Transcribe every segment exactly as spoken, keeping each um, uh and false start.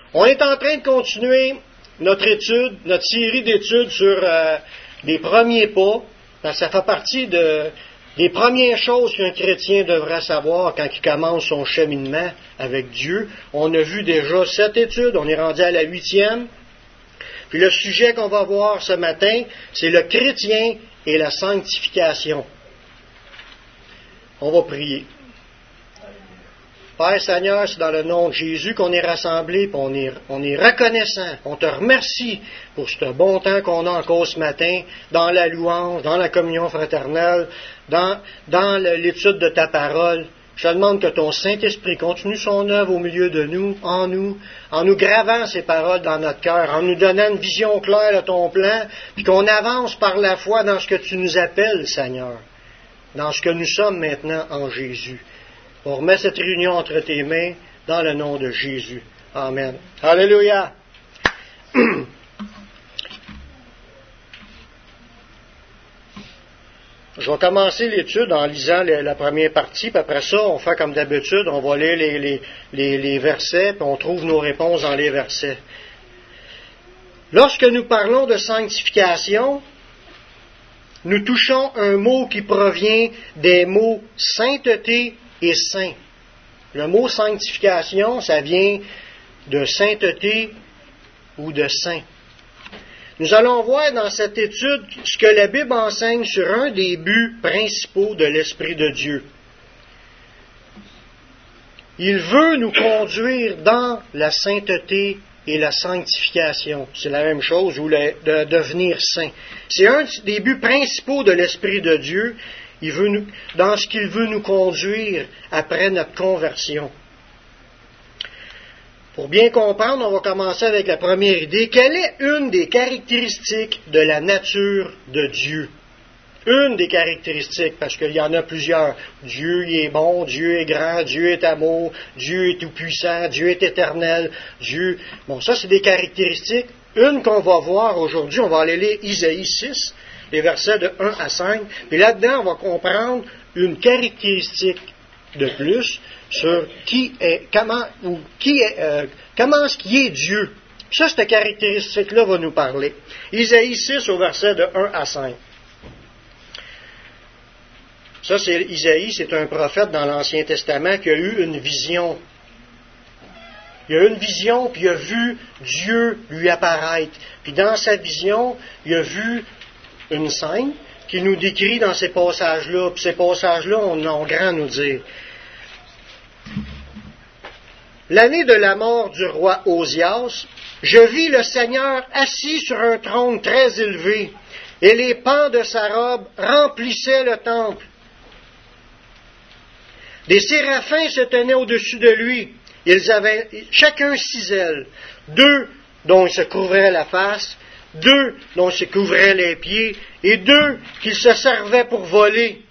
On est en train de continuer notre étude, notre série d'études sur euh, les premiers pas, parce que ça fait partie de, des premières choses qu'un chrétien devrait savoir quand il commence son cheminement avec Dieu. On a vu déjà sept études, on est rendu à la huitième. Puis le sujet qu'on va voir ce matin, c'est le chrétien et la sanctification. On va prier. Père Seigneur, c'est dans le nom de Jésus qu'on est rassemblés, puis on est, on est reconnaissant. On te remercie pour ce bon temps qu'on a encore ce matin, dans la louange, dans la communion fraternelle, dans, dans l'étude de ta parole. Je te demande que ton Saint-Esprit continue son œuvre au milieu de nous, en nous, en nous gravant ces paroles dans notre cœur, en nous donnant une vision claire de ton plan, puis qu'on avance par la foi dans ce que tu nous appelles, Seigneur, dans ce que nous sommes maintenant en Jésus. On remet cette réunion entre tes mains dans le nom de Jésus. Amen. Alléluia. Je vais commencer l'étude en lisant la première partie, puis après ça, on fait comme d'habitude, on va lire les, les, les, les versets, puis on trouve nos réponses dans les versets. Lorsque nous parlons de sanctification, nous touchons un mot qui provient des mots sainteté et saint. Le mot sanctification, ça vient de sainteté ou de saint. Nous allons voir dans cette étude ce que la Bible enseigne sur un des buts principaux de l'Esprit de Dieu. Il veut nous conduire dans la sainteté et la sanctification. C'est la même chose, ou le, de devenir saint. C'est un des buts principaux de l'Esprit de Dieu. Il veut nous, dans ce qu'il veut nous conduire après notre conversion. Pour bien comprendre, on va commencer avec la première idée. Quelle est une des caractéristiques de la nature de Dieu? Une des caractéristiques, parce qu'il y en a plusieurs. Dieu il est bon, Dieu est grand, Dieu est amour, Dieu est tout-puissant, Dieu est éternel, Dieu... Bon, ça, c'est des caractéristiques. Une qu'on va voir aujourd'hui, on va aller lire Isaïe six, les versets de un à cinq. Puis là-dedans, on va comprendre une caractéristique de plus sur qui est, comment, ou qui est, euh, comment est-ce qu'il est Dieu. Ça, cette caractéristique-là va nous parler. Isaïe six au verset de un à cinq. Ça, c'est Isaïe, c'est un prophète dans l'Ancien Testament qui a eu une vision. Il a eu une vision, puis il a vu Dieu lui apparaître. Puis dans sa vision, il a vu une scène qui nous décrit dans ces passages-là. Puis ces passages-là, on a grand à nous dire. L'année de la mort du roi Osias, je vis le Seigneur assis sur un trône très élevé, et les pans de sa robe remplissaient le temple. Des séraphins se tenaient au-dessus de lui. Ils avaient chacun six ailes, deux dont ils se couvraient la face, deux dont ils se couvraient les pieds, et deux qu'ils se servaient pour voler.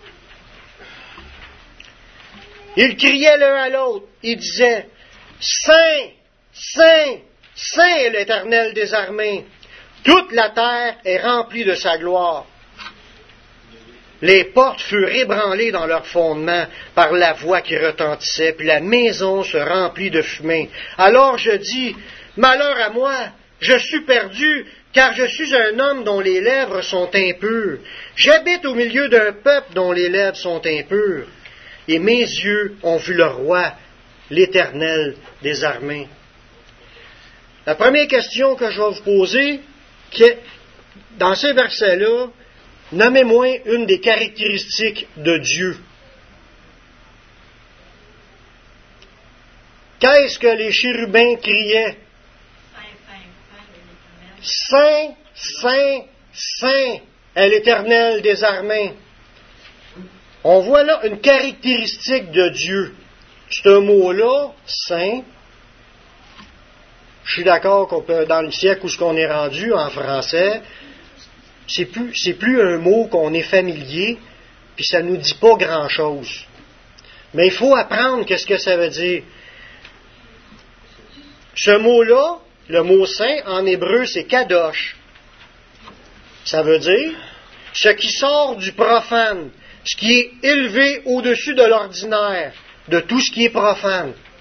Ils criaient l'un à l'autre, ils disaient, « Saint, Saint, Saint est l'Éternel des armées, toute la terre est remplie de sa gloire. » Les portes furent ébranlées dans leur fondement par la voix qui retentissait, puis la maison se remplit de fumée. Alors je dis, « Malheur à moi, je suis perdu, car je suis un homme dont les lèvres sont impures. J'habite au milieu d'un peuple dont les lèvres sont impures. Et mes yeux ont vu le roi, l'Éternel des armées. » La première question que je vais vous poser, qui est, dans ces versets-là, nommez-moi une des caractéristiques de Dieu. Qu'est-ce que les chérubins criaient? Saint, Saint, Saint est l'Éternel des armées. On voit là une caractéristique de Dieu. Ce mot-là, Saint, je suis d'accord qu'on peut, dans le siècle où ce qu'on est rendu en français, c'est plus, c'est plus un mot qu'on est familier, puis ça nous dit pas grand-chose. Mais il faut apprendre qu'est-ce que ça veut dire. Ce mot-là, le mot saint, en hébreu, c'est kadosh. Ça veut dire ce qui sort du profane, ce qui est élevé au-dessus de l'ordinaire, de tout ce qui est profane.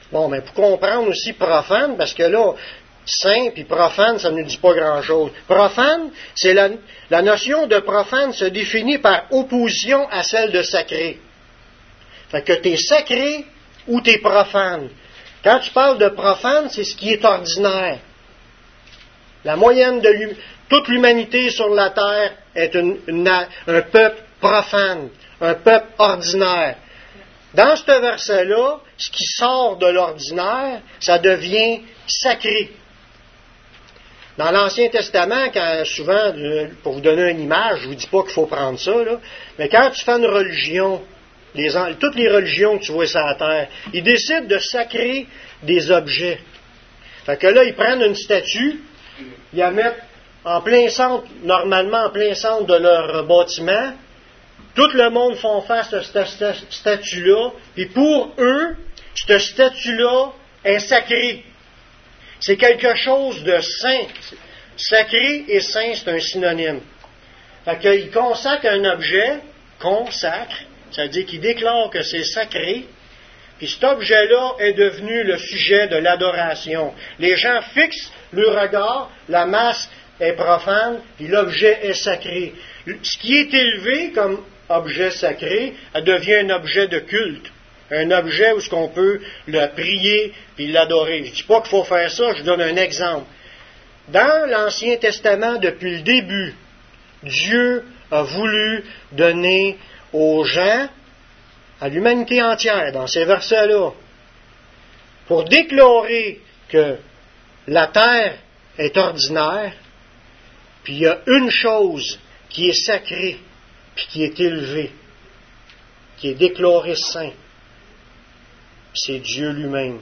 Bon, mais pour comprendre aussi profane, parce que là, saint puis profane, ça ne nous dit pas grand-chose. Profane, c'est la, la notion de profane se définit par opposition à celle de sacré. Fait que tu es sacré ou tu es profane. Quand tu parles de profane, c'est ce qui est ordinaire. La moyenne de l'humanité, toute l'humanité sur la terre est une, une, un peuple profane, un peuple ordinaire. Dans ce verset-là, ce qui sort de l'ordinaire, ça devient sacré. Dans l'Ancien Testament, quand souvent, pour vous donner une image, je ne vous dis pas qu'il faut prendre ça, là, mais quand tu fais une religion, les, toutes les religions que tu vois sur la terre, ils décident de sacrer des objets. Fait que là, ils prennent une statue, ils la mettent en plein centre, normalement en plein centre de leur bâtiment. Tout le monde font face à cette statue-là, et pour eux, cette statue-là est sacrée. C'est quelque chose de saint. Sacré et saint, c'est un synonyme. Fait qu'ils consacrent un objet, consacre, ça veut dire qu'ils déclarent que c'est sacré, puis cet objet-là est devenu le sujet de l'adoration. Les gens fixent le regard, la masse est profane, puis l'objet est sacré. Ce qui est élevé comme objet sacré, elle devient un objet de culte. Un objet où ce qu'on peut le prier puis l'adorer. Je ne dis pas qu'il faut faire ça, je donne un exemple. Dans l'Ancien Testament, depuis le début, Dieu a voulu donner aux gens, à l'humanité entière, dans ces versets-là, pour déclarer que la terre est ordinaire, puis il y a une chose qui est sacrée, puis qui est élevée, qui est déclarée saint. C'est Dieu lui-même.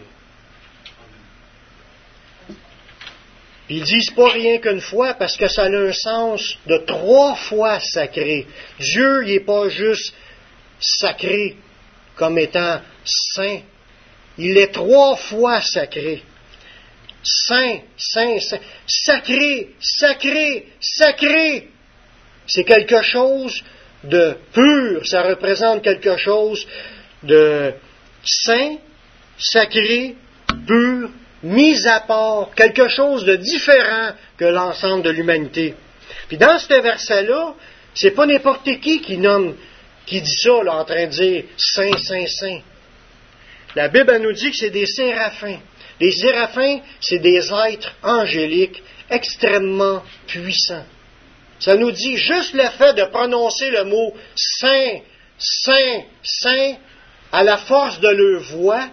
Ils disent pas rien qu'une fois parce que ça a un sens de trois fois sacré. Dieu, il n'est pas juste sacré comme étant saint. Il est trois fois sacré. Saint, saint, saint. Sacré, sacré, sacré. C'est quelque chose de pur. Ça représente quelque chose de saint, sacré, pur, mis à part, quelque chose de différent que l'ensemble de l'humanité. Puis dans ce verset-là, c'est pas n'importe qui qui nomme, qui dit ça, là, en train de dire saint, saint, saint. La Bible elle nous dit que c'est des séraphins. Les séraphins, c'est des êtres angéliques extrêmement puissants. Ça nous dit juste le fait de prononcer le mot saint, saint, saint, à la force de leur voix,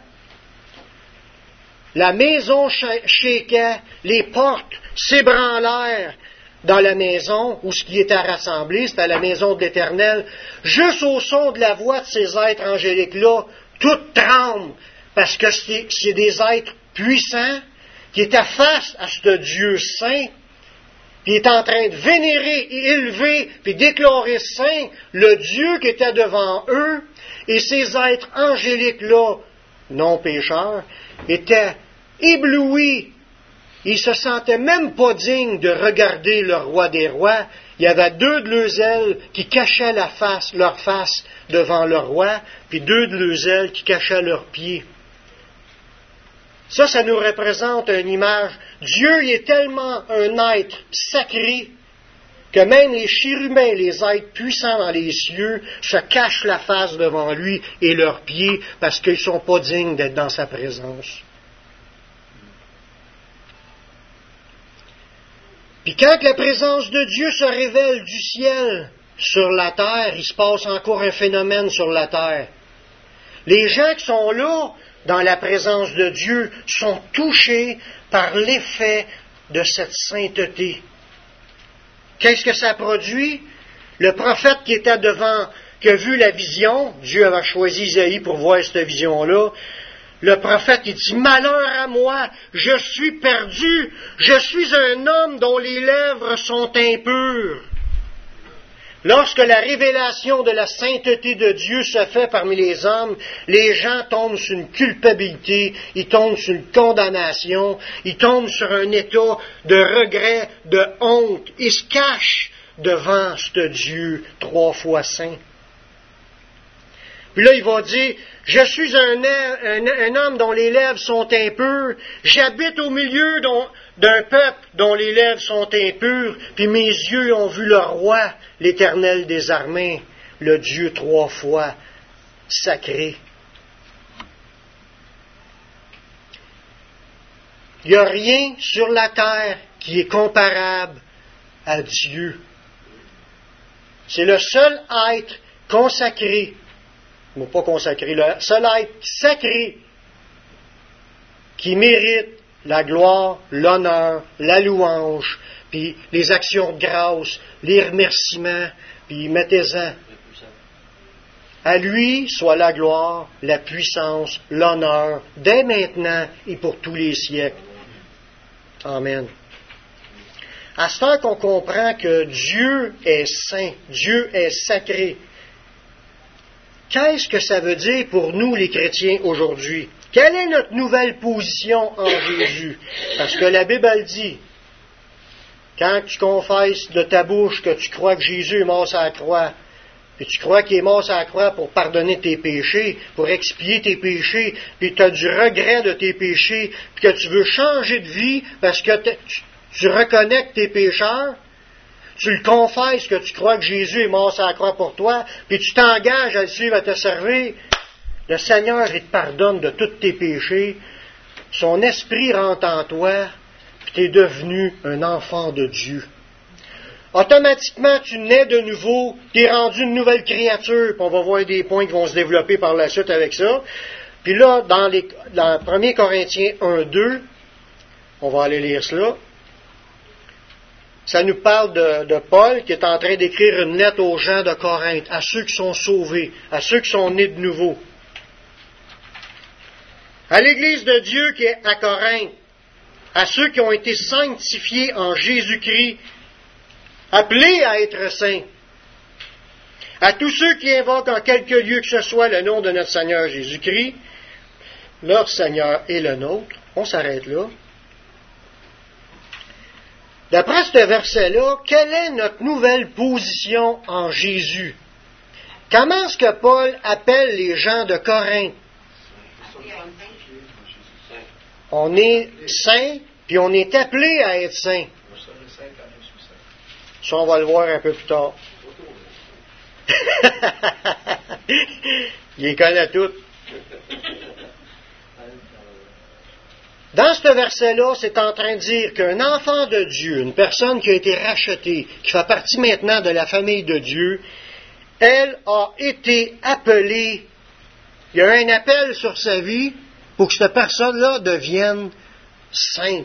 la maison shakeait, les portes s'ébranlèrent dans la maison où ce qui était rassemblé, c'était la maison de l'Éternel. Juste au son de la voix de ces êtres angéliques-là, tout tremble, parce que c'est, c'est des êtres puissants qui étaient face à ce Dieu saint, qui est en train de vénérer et élever, puis déclarer saint le Dieu qui était devant eux, et ces êtres angéliques-là, non pécheurs, étaient éblouis. Ils se sentaient même pas dignes de regarder le roi des rois. Il y avait deux de leurs ailes qui cachaient la face, leur face devant le roi, puis deux de leurs ailes qui cachaient leurs pieds. Ça, ça nous représente une image. Dieu, il est tellement un être sacré que même les chérubins, les êtres puissants dans les cieux, se cachent la face devant lui et leurs pieds parce qu'ils ne sont pas dignes d'être dans sa présence. Puis quand la présence de Dieu se révèle du ciel sur la terre, il se passe encore un phénomène sur la terre. Les gens qui sont là, dans la présence de Dieu, sont touchés par l'effet de cette sainteté. Qu'est-ce que ça produit? Le prophète qui était devant, qui a vu la vision, Dieu avait choisi Isaïe pour voir cette vision-là, le prophète, il dit, « Malheur à moi, je suis perdu, je suis un homme dont les lèvres sont impures. » Lorsque la révélation de la sainteté de Dieu se fait parmi les hommes, les gens tombent sur une culpabilité, ils tombent sur une condamnation, ils tombent sur un état de regret, de honte, ils se cachent devant ce Dieu trois fois saint. Puis là, il va dire, je suis un, un, un homme dont les lèvres sont impures, j'habite au milieu dont, d'un peuple dont les lèvres sont impures, puis mes yeux ont vu le roi, l'Éternel des armées, le Dieu trois fois sacré. Il n'y a rien sur la terre qui est comparable à Dieu. C'est le seul être consacré, non pas consacré, le seul être sacré qui mérite la gloire, l'honneur, la louange, puis les actions de grâce, les remerciements, puis mettez-en. À lui soit la gloire, la puissance, l'honneur, dès maintenant et pour tous les siècles. Amen. À ce temps qu'on comprend que Dieu est saint, Dieu est sacré, qu'est-ce que ça veut dire pour nous les chrétiens aujourd'hui? Quelle est notre nouvelle position en Jésus? Parce que la Bible elle dit, quand tu confesses de ta bouche que tu crois que Jésus est mort sur la croix, puis tu crois qu'il est mort sur la croix pour pardonner tes péchés, pour expier tes péchés, puis tu as du regret de tes péchés, puis que tu veux changer de vie parce que tu, tu reconnais que tu es pécheur, tu le confesses que tu crois que Jésus est mort sur la croix pour toi, puis tu t'engages à le suivre, à te servir, le Seigneur, il te pardonne de tous tes péchés, son esprit rentre en toi, puis tu es devenu un enfant de Dieu. Automatiquement, tu nais de nouveau, tu es rendu une nouvelle créature, puis on va voir des points qui vont se développer par la suite avec ça. Puis là, dans, les, dans premier Corinthiens un deux, on va aller lire cela, ça nous parle de, de Paul qui est en train d'écrire une lettre aux gens de Corinthe, à ceux qui sont sauvés, à ceux qui sont nés de nouveau. À l'Église de Dieu qui est à Corinthe, à ceux qui ont été sanctifiés en Jésus-Christ, appelés à être saints, à tous ceux qui invoquent en quelque lieu que ce soit le nom de notre Seigneur Jésus-Christ, leur Seigneur et le nôtre. On s'arrête là. D'après ce verset-là, quelle est notre nouvelle position en Jésus? Comment est-ce que Paul appelle les gens de Corinthe? On est saints, puis on est appelé à être saints. Ça, on va le voir un peu plus tard. Il les connaît toutes. Dans ce verset-là, c'est en train de dire qu'un enfant de Dieu, une personne qui a été rachetée, qui fait partie maintenant de la famille de Dieu, elle a été appelée. Il y a un appel sur sa vie pour que cette personne-là devienne sainte.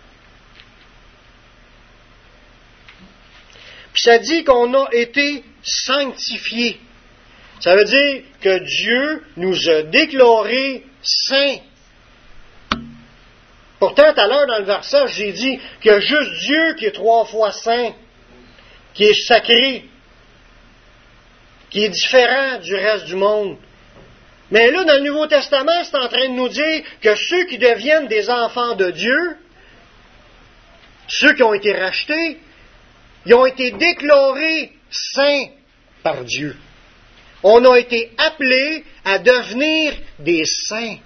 Puis ça dit qu'on a été sanctifiés. Ça veut dire que Dieu nous a déclarés saints. Pourtant, tout à l'heure dans le verset, j'ai dit qu'il y a juste Dieu qui est trois fois saint, qui est sacré, qui est différent du reste du monde. Mais là, dans le Nouveau Testament, c'est en train de nous dire que ceux qui deviennent des enfants de Dieu, ceux qui ont été rachetés, ils ont été déclarés saints par Dieu. On a été appelés à devenir des saints.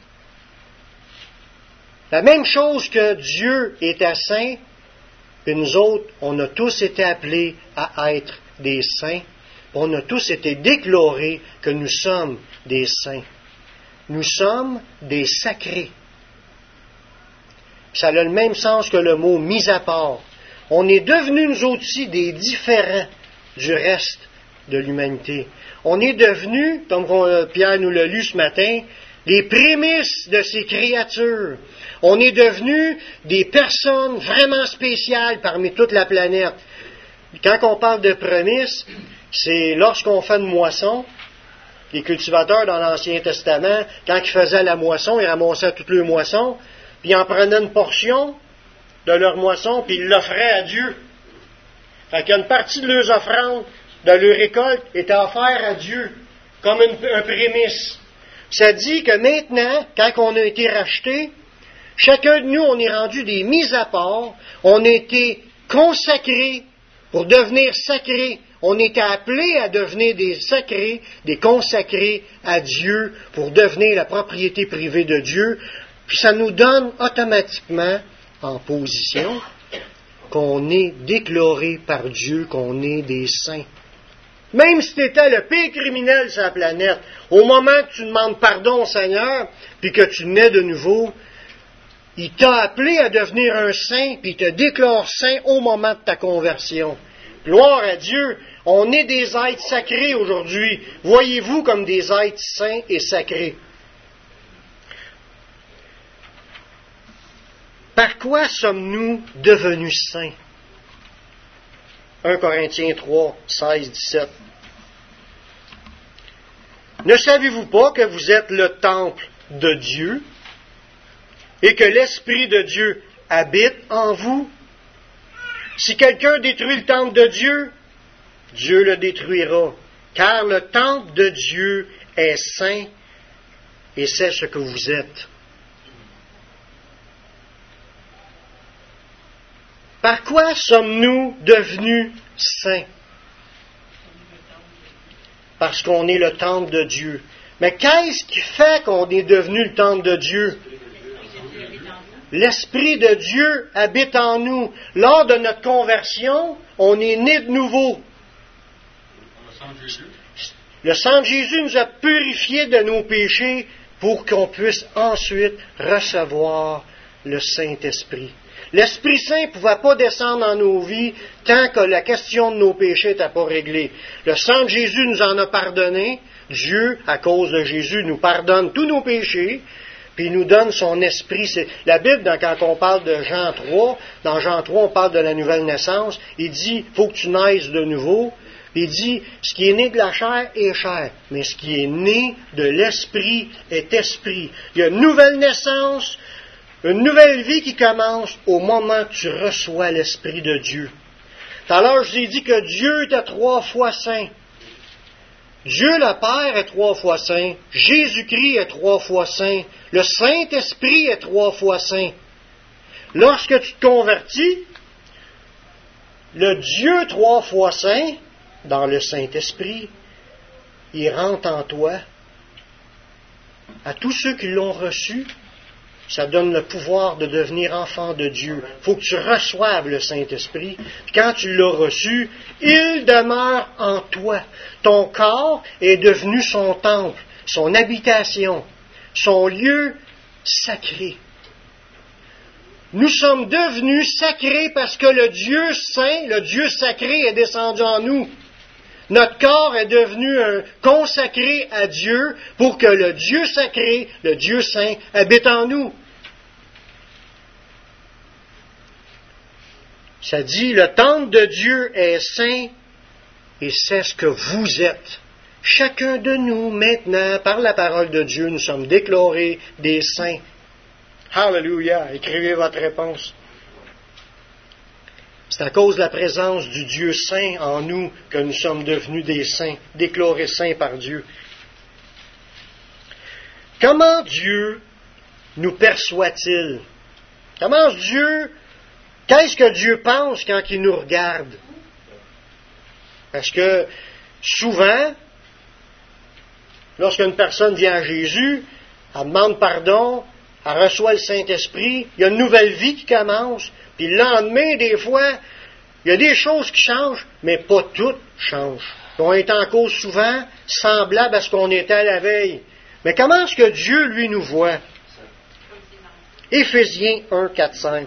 La même chose que Dieu était saint, et nous autres, on a tous été appelés à être des saints. On a tous été déclarés que nous sommes des saints. Nous sommes des sacrés. Ça a le même sens que le mot « mis à part ». On est devenus, nous aussi, des différents du reste de l'humanité. On est devenus, comme Pierre nous l'a lu ce matin, les prémices de ces créatures. On est devenus des personnes vraiment spéciales parmi toute la planète. Quand on parle de prémices, c'est lorsqu'on fait une moisson. Les cultivateurs dans l'Ancien Testament, quand ils faisaient la moisson, ils ramassaient toutes leurs moissons, puis ils en prenaient une portion de leur moisson, puis ils l'offraient à Dieu. Fait qu'une partie de leurs offrandes, de leur récolte, était offerte à Dieu, comme une, un prémisse. Ça dit que maintenant, quand on a été rachetés, chacun de nous, on est rendu des mis à part, on a été consacrés pour devenir sacrés. On est appelé à devenir des sacrés, des consacrés à Dieu pour devenir la propriété privée de Dieu. Puis ça nous donne automatiquement en position qu'on est déclaré par Dieu, qu'on est des saints. Même si tu étais le pire criminel sur la planète, au moment que tu demandes pardon au Seigneur, puis que tu nais de nouveau, il t'a appelé à devenir un saint, puis il te déclare saint au moment de ta conversion. Gloire à Dieu, on est des êtres sacrés aujourd'hui. Voyez-vous comme des êtres saints et sacrés. Par quoi sommes-nous devenus saints? un Corinthiens trois, seize, dix-sept. Ne savez-vous pas que vous êtes le temple de Dieu et que l'Esprit de Dieu habite en vous? Si quelqu'un détruit le temple de Dieu, Dieu le détruira, car le temple de Dieu est saint et c'est ce que vous êtes. Par quoi sommes-nous devenus saints? Parce qu'on est le temple de Dieu. Mais qu'est-ce qui fait qu'on est devenu le temple de Dieu? L'Esprit de Dieu habite en nous. Lors de notre conversion, on est né de nouveau. Le sang de Jésus nous a purifiés de nos péchés pour qu'on puisse ensuite recevoir le Saint-Esprit. L'Esprit Saint ne pouvait pas descendre dans nos vies tant que la question de nos péchés n'était pas réglée. Le sang de Jésus nous en a pardonné. Dieu, à cause de Jésus, nous pardonne tous nos péchés, puis il nous donne son Esprit. C'est, la Bible, quand on parle de Jean trois, dans Jean trois, on parle de la nouvelle naissance, il dit, il faut que tu naisses de nouveau. Il dit, ce qui est né de la chair est chair, mais ce qui est né de l'Esprit est esprit. Il y a une nouvelle naissance, une nouvelle vie qui commence au moment où tu reçois l'Esprit de Dieu. Tout à l'heure, je vous ai dit que Dieu était trois fois saint. Dieu le Père est trois fois saint. Jésus-Christ est trois fois saint. Le Saint-Esprit est trois fois saint. Lorsque tu te convertis, le Dieu trois fois saint, dans le Saint-Esprit, il rentre en toi. À tous ceux qui l'ont reçu, ça donne le pouvoir de devenir enfant de Dieu. Il faut que tu reçoives le Saint-Esprit. Quand tu l'as reçu, il demeure en toi. Ton corps est devenu son temple, son habitation, son lieu sacré. Nous sommes devenus sacrés parce que le Dieu saint, le Dieu sacré est descendu en nous. Notre corps est devenu un consacré à Dieu pour que le Dieu sacré, le Dieu saint, habite en nous. Ça dit, le temple de Dieu est saint et c'est ce que vous êtes. Chacun de nous, maintenant, par la parole de Dieu, nous sommes déclarés des saints. Hallelujah! Écrivez votre réponse. C'est à cause de la présence du Dieu saint en nous que nous sommes devenus des saints, déclarés saints par Dieu. Comment Dieu nous perçoit-il? Comment Dieu, qu'est-ce que Dieu pense quand il nous regarde? Parce que souvent, lorsqu'une personne vient à Jésus, elle demande pardon, elle reçoit le Saint-Esprit, il y a une nouvelle vie qui commence, puis le lendemain, des fois, il y a des choses qui changent, mais pas toutes changent. On est en cause souvent semblable à ce qu'on était à la veille. Mais comment est-ce que Dieu, lui, nous voit? Éphésiens un, quatre, cinq.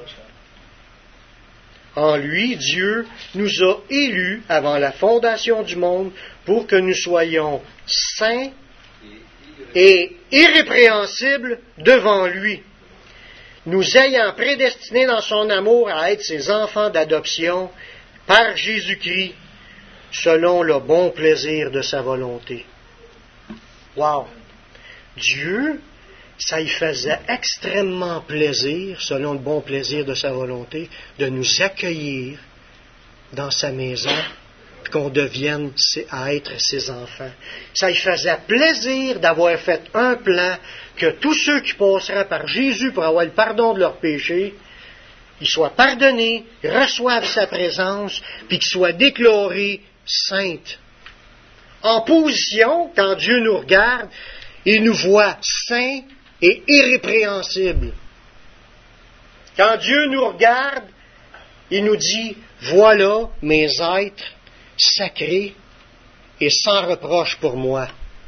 En lui, Dieu nous a élus avant la fondation du monde pour que nous soyons saints et irrépréhensibles devant lui, nous ayant prédestinés dans son amour à être ses enfants d'adoption par Jésus-Christ, selon le bon plaisir de sa volonté. Wow! Dieu, ça y faisait extrêmement plaisir, selon le bon plaisir de sa volonté, de nous accueillir dans sa maison, puis qu'on devienne à être ses enfants. Ça y faisait plaisir d'avoir fait un plan que tous ceux qui passeraient par Jésus pour avoir le pardon de leurs péchés, ils soient pardonnés, reçoivent sa présence, puis qu'ils soient déclarés sainte. En position, quand Dieu nous regarde, il nous voit saints et irrépréhensibles. Quand Dieu nous regarde, il nous dit, voilà mes êtres sacrés et sans reproche pour moi.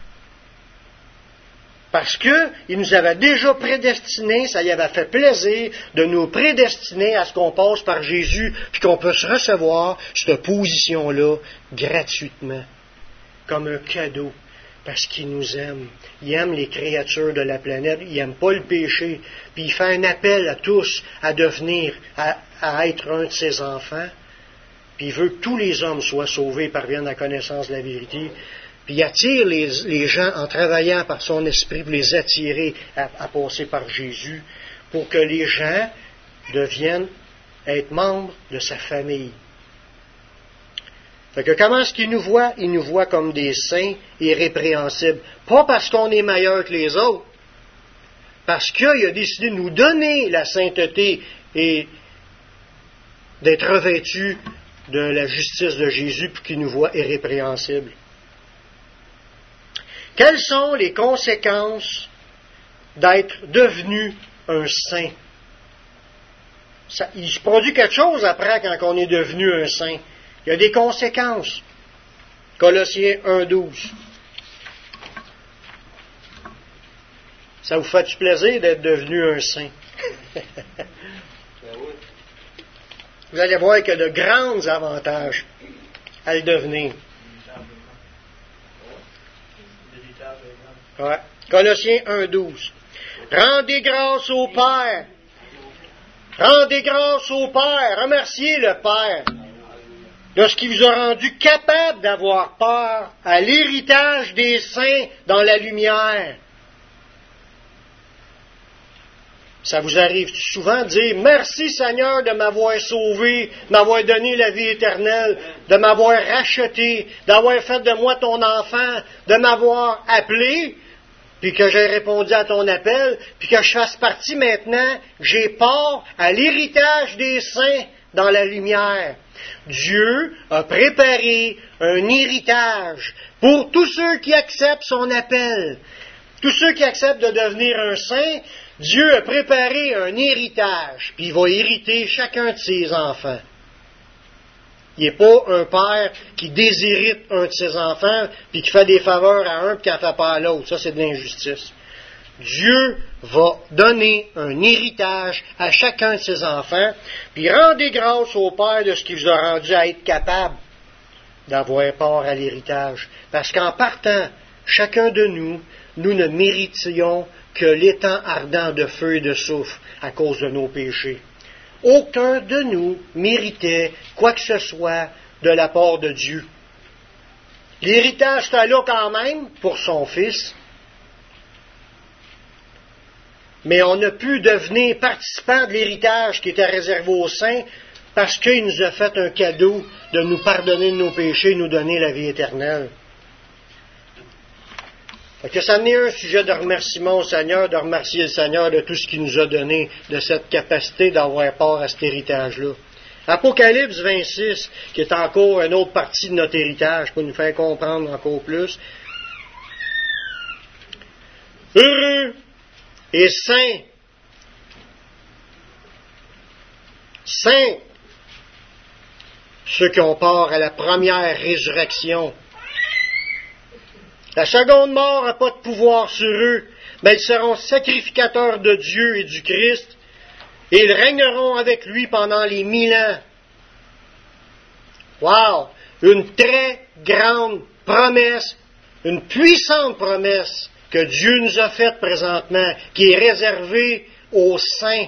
Parce qu'il nous avait déjà prédestinés, ça y avait fait plaisir de nous prédestiner à ce qu'on passe par Jésus, puis qu'on peut se recevoir cette position-là gratuitement, comme un cadeau, parce qu'il nous aime. Il aime les créatures de la planète, il n'aime pas le péché, puis il fait un appel à tous à devenir, à, à être un de ses enfants, puis il veut que tous les hommes soient sauvés, parviennent à la connaissance de la vérité. Puis il attire les, les gens en travaillant par son esprit pour les attirer à, à passer par Jésus, pour que les gens deviennent être membres de sa famille. Fait que comment est-ce qu'il nous voit? Il nous voit comme des saints irrépréhensibles. Pas parce qu'on est meilleur que les autres, parce qu'il a décidé de nous donner la sainteté et d'être revêtu de la justice de Jésus pour qu'il nous voit irrépréhensibles. Quelles sont les conséquences d'être devenu un saint? Ça, il se produit quelque chose après quand on est devenu un saint. Il y a des conséquences. Colossiens un douze. Ça vous fait du plaisir d'être devenu un saint? Vous allez voir qu'il y a de grands avantages à le devenir. Ouais. Colossiens un douze. Rendez grâce au Père. Rendez grâce au Père. Remerciez le Père de ce qui vous a rendu capable d'avoir part à l'héritage des saints dans la lumière. Ça vous arrive souvent de dire « Merci Seigneur de m'avoir sauvé, de m'avoir donné la vie éternelle, de m'avoir racheté, d'avoir fait de moi ton enfant, de m'avoir appelé, puis que j'ai répondu à ton appel, puis que je fasse partie maintenant, j'ai part à l'héritage des saints dans la lumière. » Dieu a préparé un héritage pour tous ceux qui acceptent son appel. Tous ceux qui acceptent de devenir un saint, Dieu a préparé un héritage, puis il va hériter chacun de ses enfants. Il n'est pas un père qui déshérite un de ses enfants, puis qui fait des faveurs à un, puis qui n'en fait pas à l'autre. Ça, c'est de l'injustice. Dieu va donner un héritage à chacun de ses enfants, puis rendez grâce au Père de ce qu'il vous a rendu à être capable d'avoir part à l'héritage. Parce qu'en partant, chacun de nous, nous ne méritions que l'étang ardent de feu et de soufre à cause de nos péchés. Aucun de nous méritait quoi que ce soit de la part de Dieu. L'héritage était là quand même pour son Fils, mais on a pu devenir participant de l'héritage qui était réservé aux saints parce qu'il nous a fait un cadeau de nous pardonner de nos péchés et nous donner la vie éternelle. Fait que ça en est un sujet de remerciement au Seigneur, de remercier le Seigneur de tout ce qu'il nous a donné, de cette capacité d'avoir part à cet héritage-là. Apocalypse vingt-six, qui est encore une autre partie de notre héritage, pour nous faire comprendre encore plus. Heureux et saints, saints, ceux qui ont part à la première résurrection. La seconde mort n'a pas de pouvoir sur eux, mais ils seront sacrificateurs de Dieu et du Christ, et ils régneront avec lui pendant les mille ans. Wow! Une très grande promesse, une puissante promesse que Dieu nous a faite présentement, qui est réservée aux saints.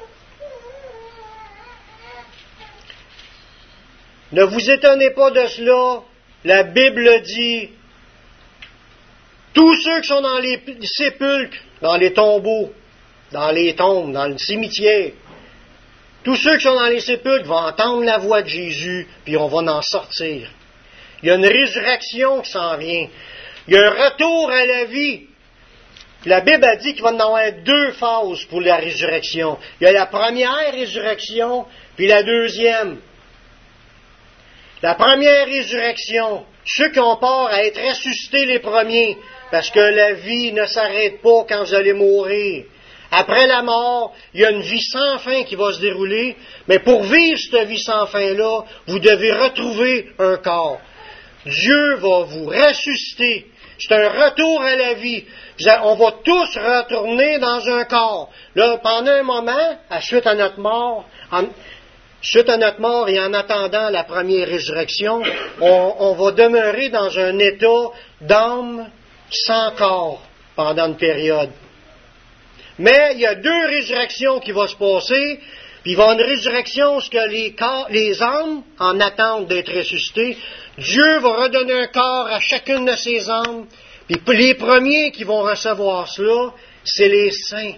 Ne vous étonnez pas de cela, la Bible dit, tous ceux qui sont dans les sépulcres, dans les tombeaux, dans les tombes, dans le cimetière, tous ceux qui sont dans les sépulcres vont entendre la voix de Jésus, puis on va en sortir. Il y a une résurrection qui s'en vient. Il y a un retour à la vie. La Bible a dit qu'il va y en avoir deux phases pour la résurrection. Il y a la première résurrection, puis la deuxième. La première résurrection, ceux qui ont peur à être ressuscités les premiers, parce que la vie ne s'arrête pas quand vous allez mourir. Après la mort, il y a une vie sans fin qui va se dérouler, mais pour vivre cette vie sans fin-là, vous devez retrouver un corps. Dieu va vous ressusciter. C'est un retour à la vie. On va tous retourner dans un corps. Là, pendant un moment, à suite à notre mort, en, suite à notre mort et en attendant la première résurrection, on, on va demeurer dans un état d'âme sans corps pendant une période. Mais il y a deux résurrections qui vont se passer, puis il va y avoir une résurrection où que les, corps, les âmes, en attente d'être ressuscités, Dieu va redonner un corps à chacune de ces âmes, puis les premiers qui vont recevoir cela, c'est les saints.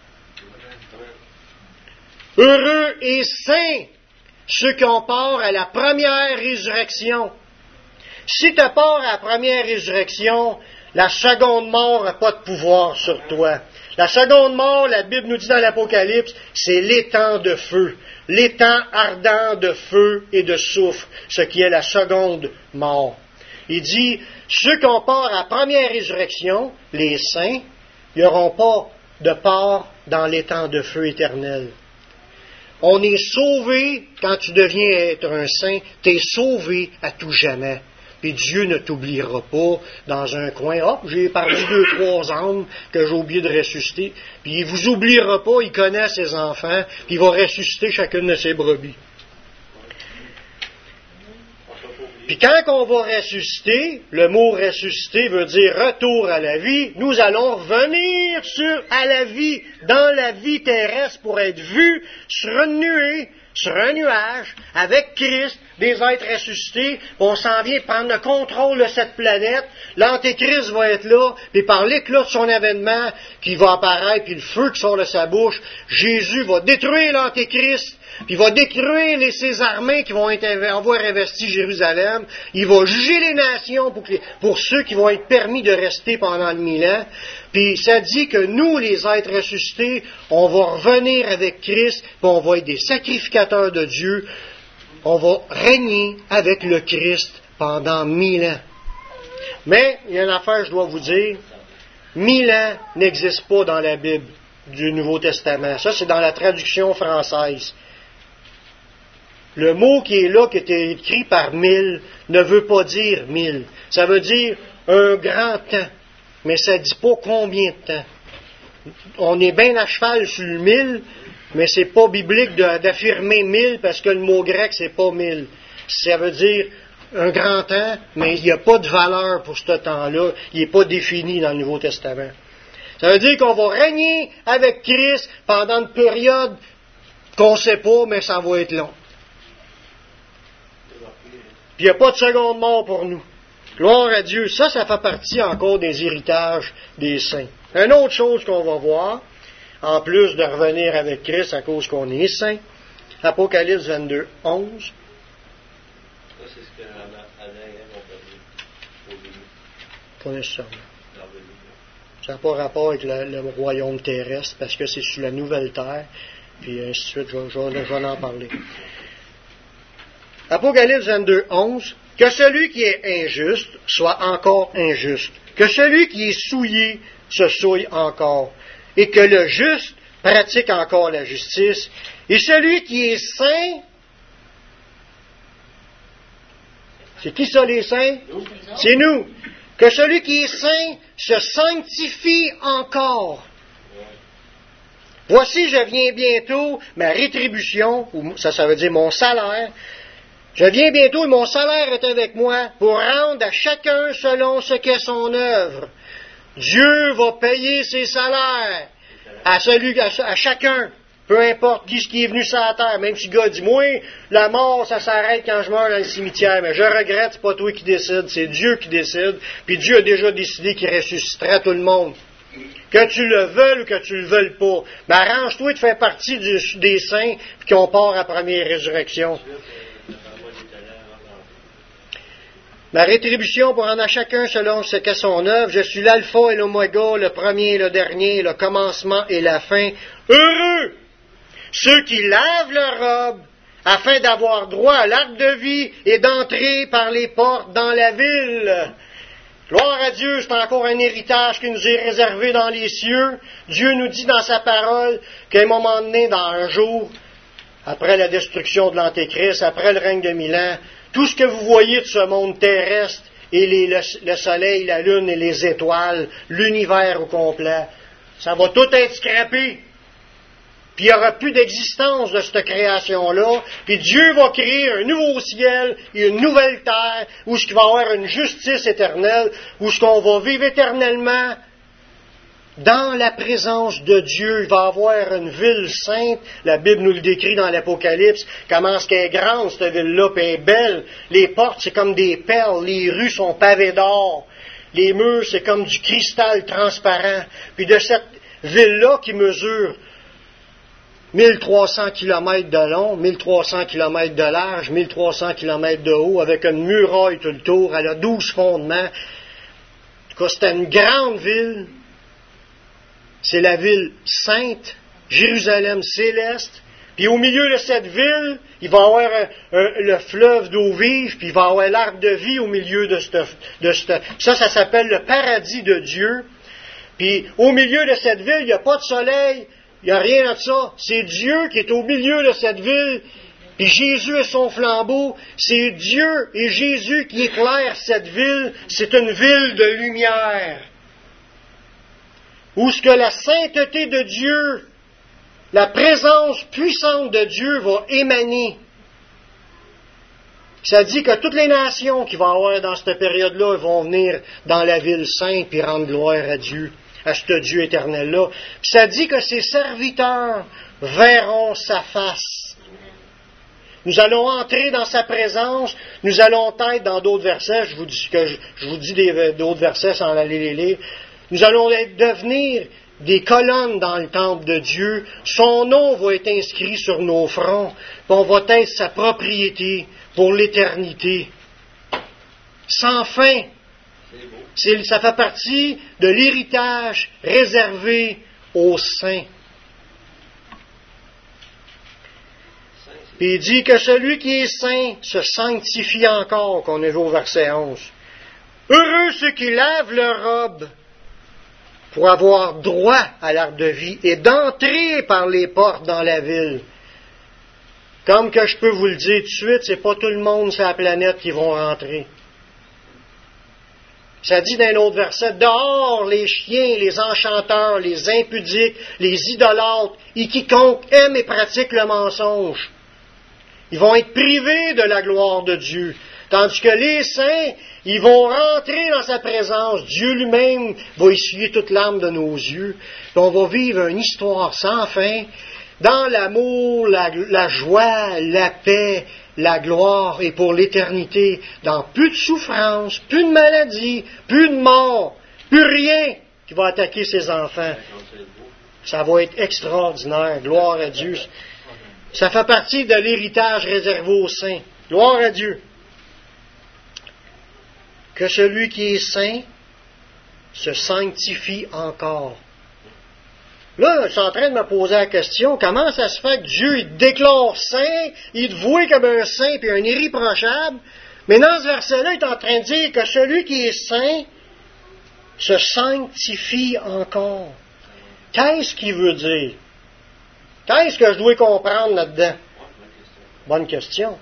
Heureux et saints, ceux qui ont part à la première résurrection. Si tu as part à la première résurrection, la seconde mort n'a pas de pouvoir sur toi. La seconde mort, la Bible nous dit dans l'Apocalypse, c'est l'étang de feu, l'étang ardent de feu et de soufre, ce qui est la seconde mort. Il dit, ceux qui ont part à la première résurrection, les saints, ils n'auront pas de part dans l'étang de feu éternel. On est sauvé, quand tu deviens être un saint, tu es sauvé à tout jamais. Puis Dieu ne t'oubliera pas dans un coin. « Ah, oh, j'ai perdu deux, trois âmes que j'ai oublié de ressusciter. » Puis il ne vous oubliera pas, il connaît ses enfants, puis il va ressusciter chacune de ses brebis. Puis quand on va ressusciter, le mot ressusciter veut dire retour à la vie, nous allons revenir sur, à la vie, dans la vie terrestre pour être vus sur une nuée, sur un nuage, avec Christ, des êtres ressuscités, on s'en vient prendre le contrôle de cette planète, l'Antéchrist va être là, puis par l'éclat de son avènement qui va apparaître, puis le feu qui sort de sa bouche, Jésus va détruire l'Antéchrist, puis il va détruire les, ses armées qui vont être, avoir investi Jérusalem, il va juger les nations pour, que les, pour ceux qui vont être permis de rester pendant le mille ans, puis ça dit que nous, les êtres ressuscités, on va revenir avec Christ, puis on va être des sacrificateurs de Dieu, on va régner avec le Christ pendant mille ans. Mais, il y a une affaire, je dois vous dire, mille ans n'existe pas dans la Bible du Nouveau Testament. Ça, c'est dans la traduction française. Le mot qui est là, qui est écrit par mille, ne veut pas dire mille. Ça veut dire un grand temps. Mais ça ne dit pas combien de temps. On est bien à cheval sur le mille, mais c'est pas biblique de, d'affirmer mille parce que le mot grec, c'est pas mille. Ça veut dire un grand temps, mais il n'y a pas de valeur pour ce temps-là. Il n'est pas défini dans le Nouveau Testament. Ça veut dire qu'on va régner avec Christ pendant une période qu'on ne sait pas, mais ça va être long. Puis il n'y a pas de seconde mort pour nous. Gloire à Dieu. Ça, ça fait partie encore des héritages des saints. Une autre chose qu'on va voir, en plus de revenir avec Christ à cause qu'on est saint, Apocalypse vingt-deux, onze. Ça, c'est ce que Adam et Ève ont perdu au début. Pas nécessairement. Ça n'a pas rapport avec le, le royaume terrestre, parce que c'est sur la nouvelle terre, puis ainsi de suite, je, je, je vais en parler. Apocalypse vingt-deux, onze. Que celui qui est injuste soit encore injuste. Que celui qui est souillé se souille encore. Et que le juste pratique encore la justice. Et celui qui est saint, c'est qui ça les saints? C'est nous. Que celui qui est saint se sanctifie encore. Voici, je viens bientôt, ma rétribution, ou ça, ça veut dire mon salaire. Je viens bientôt et mon salaire est avec moi pour rendre à chacun selon ce qu'est son œuvre. Dieu va payer ses salaires à celui, à, à chacun, peu importe qui, qui est venu sur la terre. Même si le gars dit, moi, la mort, ça s'arrête quand je meurs dans le cimetière, mais je regrette, c'est pas toi qui décide, c'est Dieu qui décide. Puis Dieu a déjà décidé qu'il ressuscitera tout le monde. Que tu le veuilles ou que tu le veuilles pas. Mais arrange-toi de faire partie du, des saints qui ont part à la première résurrection. Ma rétribution pour rendre à chacun selon ce qu'est son œuvre. Je suis l'alpha et l'oméga, le premier et le dernier, le commencement et la fin. Heureux ceux qui lavent leur robe afin d'avoir droit à l'arc de vie et d'entrer par les portes dans la ville. Gloire à Dieu, c'est encore un héritage qui nous est réservé dans les cieux. Dieu nous dit dans sa parole qu'à un moment donné, dans un jour, après la destruction de l'Antéchrist, après le règne de mille ans, tout ce que vous voyez de ce monde terrestre, et les, le, le soleil, la lune et les étoiles, l'univers au complet, ça va tout être scrappé. Puis il n'y aura plus d'existence de cette création-là. Puis Dieu va créer un nouveau ciel et une nouvelle terre où il va y avoir une justice éternelle, où ce qu'on va vivre éternellement dans la présence de Dieu. Il va y avoir une ville sainte. La Bible nous le décrit dans l'Apocalypse. Comment est-ce qu'elle est grande, cette ville-là, puis elle est belle. Les portes, c'est comme des perles. Les rues sont pavées d'or. Les murs, c'est comme du cristal transparent. Puis de cette ville-là qui mesure mille trois cents kilomètres de long, mille trois cents kilomètres de large, mille trois cents kilomètres de haut, avec une muraille tout le tour. Elle a douze fondements. En tout cas, c'était une grande ville. C'est la ville sainte, Jérusalem céleste. Puis au milieu de cette ville, il va y avoir un, un, le fleuve d'eau vive, puis il va y avoir l'arc de vie au milieu de cette... De cette ça, ça s'appelle le paradis de Dieu. Puis au milieu de cette ville, il n'y a pas de soleil, il n'y a rien de ça. C'est Dieu qui est au milieu de cette ville. Puis Jésus et son flambeau. C'est Dieu et Jésus qui éclairent cette ville. C'est une ville de lumière. Où ce que la sainteté de Dieu, la présence puissante de Dieu va émaner. Ça dit que toutes les nations qui vont avoir dans cette période-là vont venir dans la ville sainte et rendre gloire à Dieu, à ce Dieu éternel-là. Puis ça dit que ses serviteurs verront sa face. Nous allons entrer dans sa présence. Nous allons être dans d'autres versets. Je vous dis, que je, je vous dis des, d'autres versets sans aller les lire. Nous allons être, devenir des colonnes dans le temple de Dieu. Son nom va être inscrit sur nos fronts. Puis on va être sa propriété pour l'éternité. Sans fin. C'est, ça fait partie de l'héritage réservé aux saints. Puis il dit que celui qui est saint se sanctifie encore, qu'on a vu au verset onze. Heureux ceux qui lavent leur robe pour avoir droit à l'arbre de vie et d'entrer par les portes dans la ville. Comme que je peux vous le dire tout de suite, c'est pas tout le monde sur la planète qui vont rentrer. Ça dit dans un autre verset, dehors les chiens, les enchanteurs, les impudiques, les idolâtres, et quiconque aime et pratique le mensonge. Ils vont être privés de la gloire de Dieu. Tandis que les saints, ils vont rentrer dans sa présence. Dieu lui-même va essuyer toute larme de nos yeux. Puis on va vivre une histoire sans fin, dans l'amour, la, la joie, la paix, la gloire, et pour l'éternité, dans plus de souffrance, plus de maladie, plus de mort, plus rien qui va attaquer ses enfants. Ça va être extraordinaire. Gloire à Dieu. Ça fait partie de l'héritage réservé aux saints. Gloire à Dieu. Que celui qui est saint se sanctifie encore. Là, je suis en train de me poser la question, comment ça se fait que Dieu il te déclare saint, il te voit comme un saint et un irréprochable, mais dans ce verset-là, il est en train de dire que celui qui est saint se sanctifie encore. Qu'est-ce qu'il veut dire? Qu'est-ce que je dois comprendre là-dedans? Bonne question.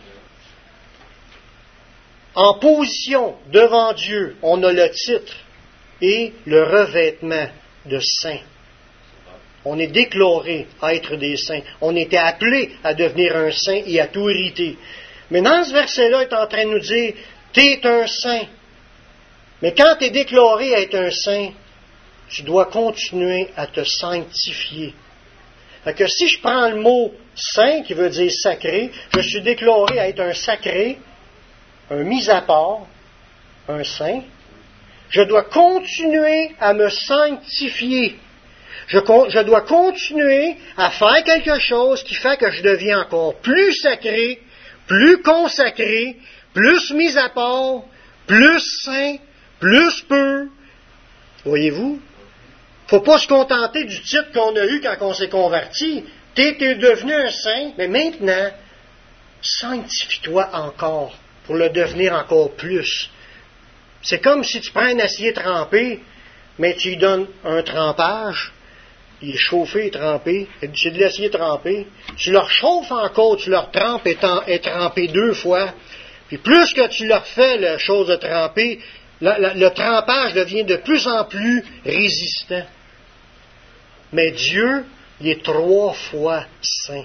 En position devant Dieu, on a le titre et le revêtement de saint. On est déclaré à être des saints. On était appelé à devenir un saint et à tout hériter. Mais dans ce verset-là, il est en train de nous dire, t'es un saint. Mais quand tu es déclaré à être un saint, tu dois continuer à te sanctifier. Fait que si je prends le mot saint, qui veut dire sacré, je suis déclaré à être un sacré, un mis à part, un saint. Je dois continuer à me sanctifier. Je, je dois continuer à faire quelque chose qui fait que je deviens encore plus sacré, plus consacré, plus mis à part, plus saint, plus pur. Voyez-vous? Faut pas se contenter du titre qu'on a eu quand on s'est converti. T'es, t'es devenu un saint, mais maintenant, sanctifie-toi encore pour le devenir encore plus. C'est comme si tu prends un acier trempé, mais tu lui donnes un trempage, il est chauffé et trempé, c'est de l'acier trempé, tu le chauffes encore, tu le trempes et, et trempé deux fois, puis plus que tu leur fais la chose de tremper, la, la, le trempage devient de plus en plus résistant. Mais Dieu, il est trois fois saint.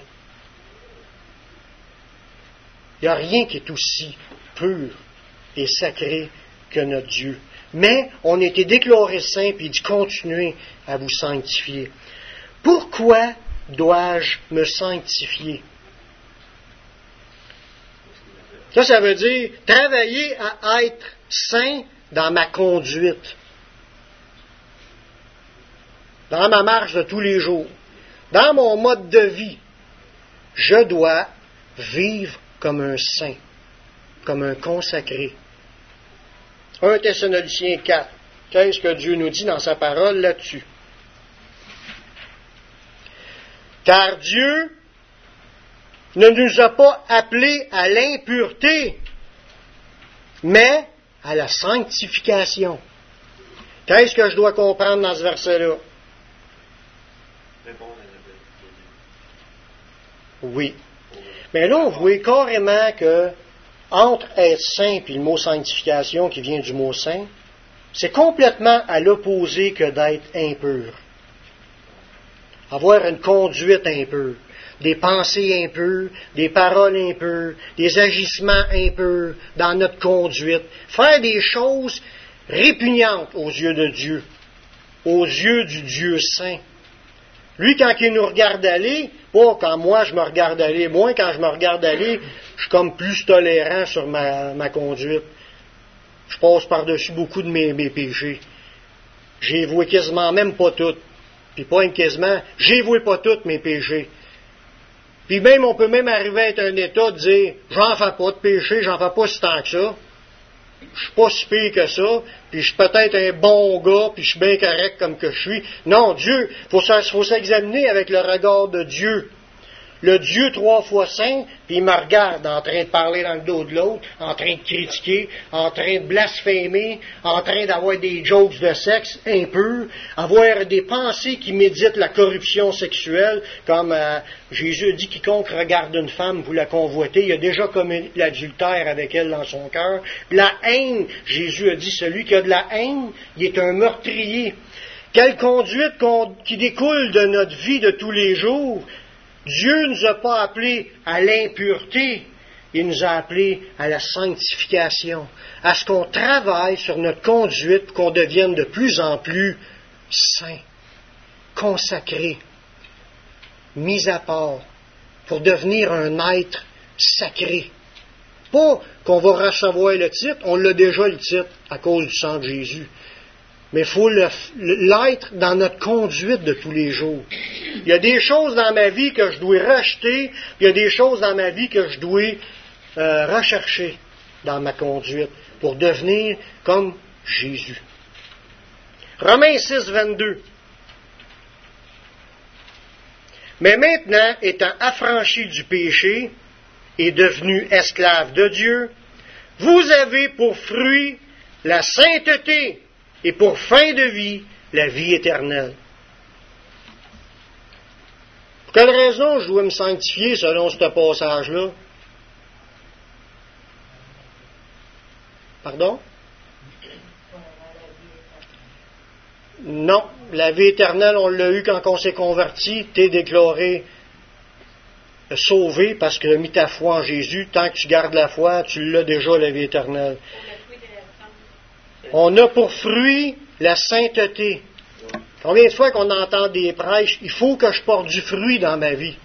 Il n'y a rien qui est aussi pur et sacré que notre Dieu. Mais on a été déclaré saint, puis il dit continuez à vous sanctifier. Pourquoi dois-je me sanctifier? Ça, ça veut dire travailler à être saint dans ma conduite, dans ma marche de tous les jours, dans mon mode de vie. Je dois vivre comme un saint, comme un consacré. un Thessaloniciens quatre. Qu'est-ce que Dieu nous dit dans sa parole là-dessus? Car Dieu ne nous a pas appelés à l'impureté, mais à la sanctification. Qu'est-ce que je dois comprendre dans ce verset-là? Oui. Mais là, on voit carrément que entre être saint et le mot sanctification qui vient du mot saint, c'est complètement à l'opposé que d'être impur. Avoir une conduite impure, des pensées impures, des paroles impures, des agissements impurs dans notre conduite. Faire des choses répugnantes aux yeux de Dieu, aux yeux du Dieu saint. Lui, quand il nous regarde aller, pas quand moi je me regarde aller, moi quand je me regarde aller, je suis comme plus tolérant sur ma, ma conduite. Je passe par-dessus beaucoup de mes, mes péchés. J'y vois quasiment même pas toutes. Puis pas quasiment, j'y vois pas toutes mes péchés. Puis même, on peut même arriver à être un état de dire, j'en fais pas de péché, j'en fais pas si tant que ça. Je suis pas si pire que ça, puis je suis peut-être un bon gars, puis je suis bien correct comme que je suis. Non, Dieu, il faut, faut s'examiner avec le regard de Dieu. Le Dieu trois fois saint, puis il me regarde en train de parler dans le dos de l'autre, en train de critiquer, en train de blasphémer, en train d'avoir des jokes de sexe impurs, avoir des pensées qui méditent la corruption sexuelle, comme euh, Jésus a dit, quiconque regarde une femme, vous la convoitez, il a déjà commis l'adultère avec elle dans son cœur. La haine, Jésus a dit, celui qui a de la haine, il est un meurtrier. Quelle conduite qui découle de notre vie de tous les jours? Dieu ne nous a pas appelés à l'impureté, il nous a appelés à la sanctification, à ce qu'on travaille sur notre conduite pour qu'on devienne de plus en plus saint, consacré, mis à part, pour devenir un être sacré. Pas qu'on va recevoir le titre, on l'a déjà le titre à cause du sang de Jésus. Mais il faut le, l'être dans notre conduite de tous les jours. Il y a des choses dans ma vie que je dois racheter, il y a des choses dans ma vie que je dois euh, rechercher dans ma conduite pour devenir comme Jésus. Romains six, vingt-deux. Mais maintenant, étant affranchis du péché et devenus esclaves de Dieu, vous avez pour fruit la sainteté, et pour fin de vie, la vie éternelle. Pour quelle raison je dois me sanctifier selon ce passage-là? Pardon? Non, la vie éternelle, on l'a eu quand on s'est converti, t'es déclaré sauvé parce que tu as mis ta foi en Jésus. Tant que tu gardes la foi, tu l'as déjà, la vie éternelle. On a pour fruit la sainteté. Combien de fois qu'on entend des prêches, il faut que je porte du fruit dans ma vie.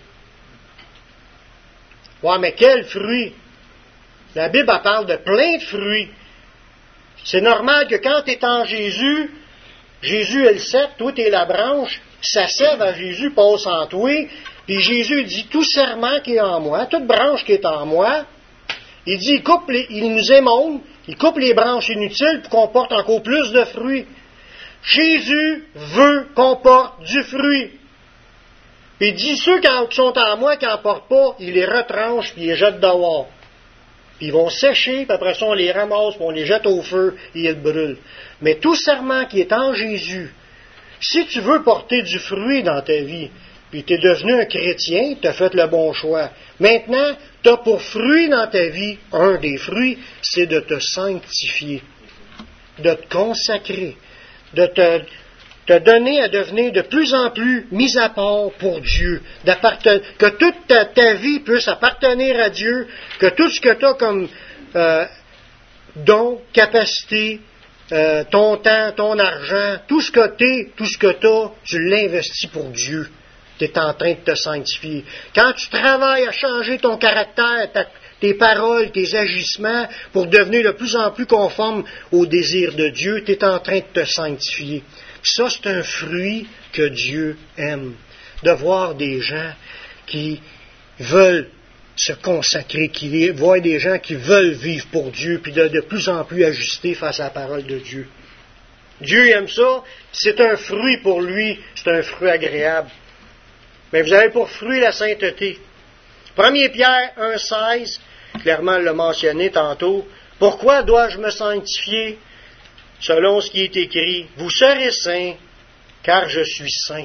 Ouais, mais quel fruit? La Bible elle parle de plein de fruits. C'est normal que quand tu es en Jésus, Jésus est le cep, toi tu es la branche, sa sève à Jésus passe en toi, puis Jésus dit, tout serment qui est en moi, toute branche qui est en moi, il dit, il, coupe les, il nous émonde, il coupe les branches inutiles pour qu'on porte encore plus de fruits. Jésus veut qu'on porte du fruit. Puis il dit, ceux qui sont en moi, qui n'en portent pas, il les retranche, puis il les jette dehors. Puis ils vont sécher, puis après ça, on les ramasse, puis on les jette au feu, et ils brûlent. Mais tout serment qui est en Jésus, si tu veux porter du fruit dans ta vie, puis tu es devenu un chrétien, tu as fait le bon choix. Maintenant, tu as pour fruit dans ta vie, un des fruits, c'est de te sanctifier, de te consacrer, de te, te donner à devenir de plus en plus mis à part pour Dieu, que toute ta, ta vie puisse appartenir à Dieu, que tout ce que tu as comme euh, don, capacité, euh, ton temps, ton argent, tout ce que tu es, tout ce que tu as, tu l'investis pour Dieu. Tu es en train de te sanctifier. Quand tu travailles à changer ton caractère, ta, tes paroles, tes agissements, pour devenir de plus en plus conforme au désir de Dieu, tu es en train de te sanctifier. Puis ça, c'est un fruit que Dieu aime. De voir des gens qui veulent se consacrer, qui voient des gens qui veulent vivre pour Dieu, puis de, de plus en plus ajuster face à la parole de Dieu. Dieu aime ça, c'est un fruit pour lui, c'est un fruit agréable. Mais vous avez pour fruit la sainteté. premier Pierre un seize, clairement l'a mentionné tantôt. Pourquoi dois-je me sanctifier? Selon ce qui est écrit, vous serez saints, car je suis saint.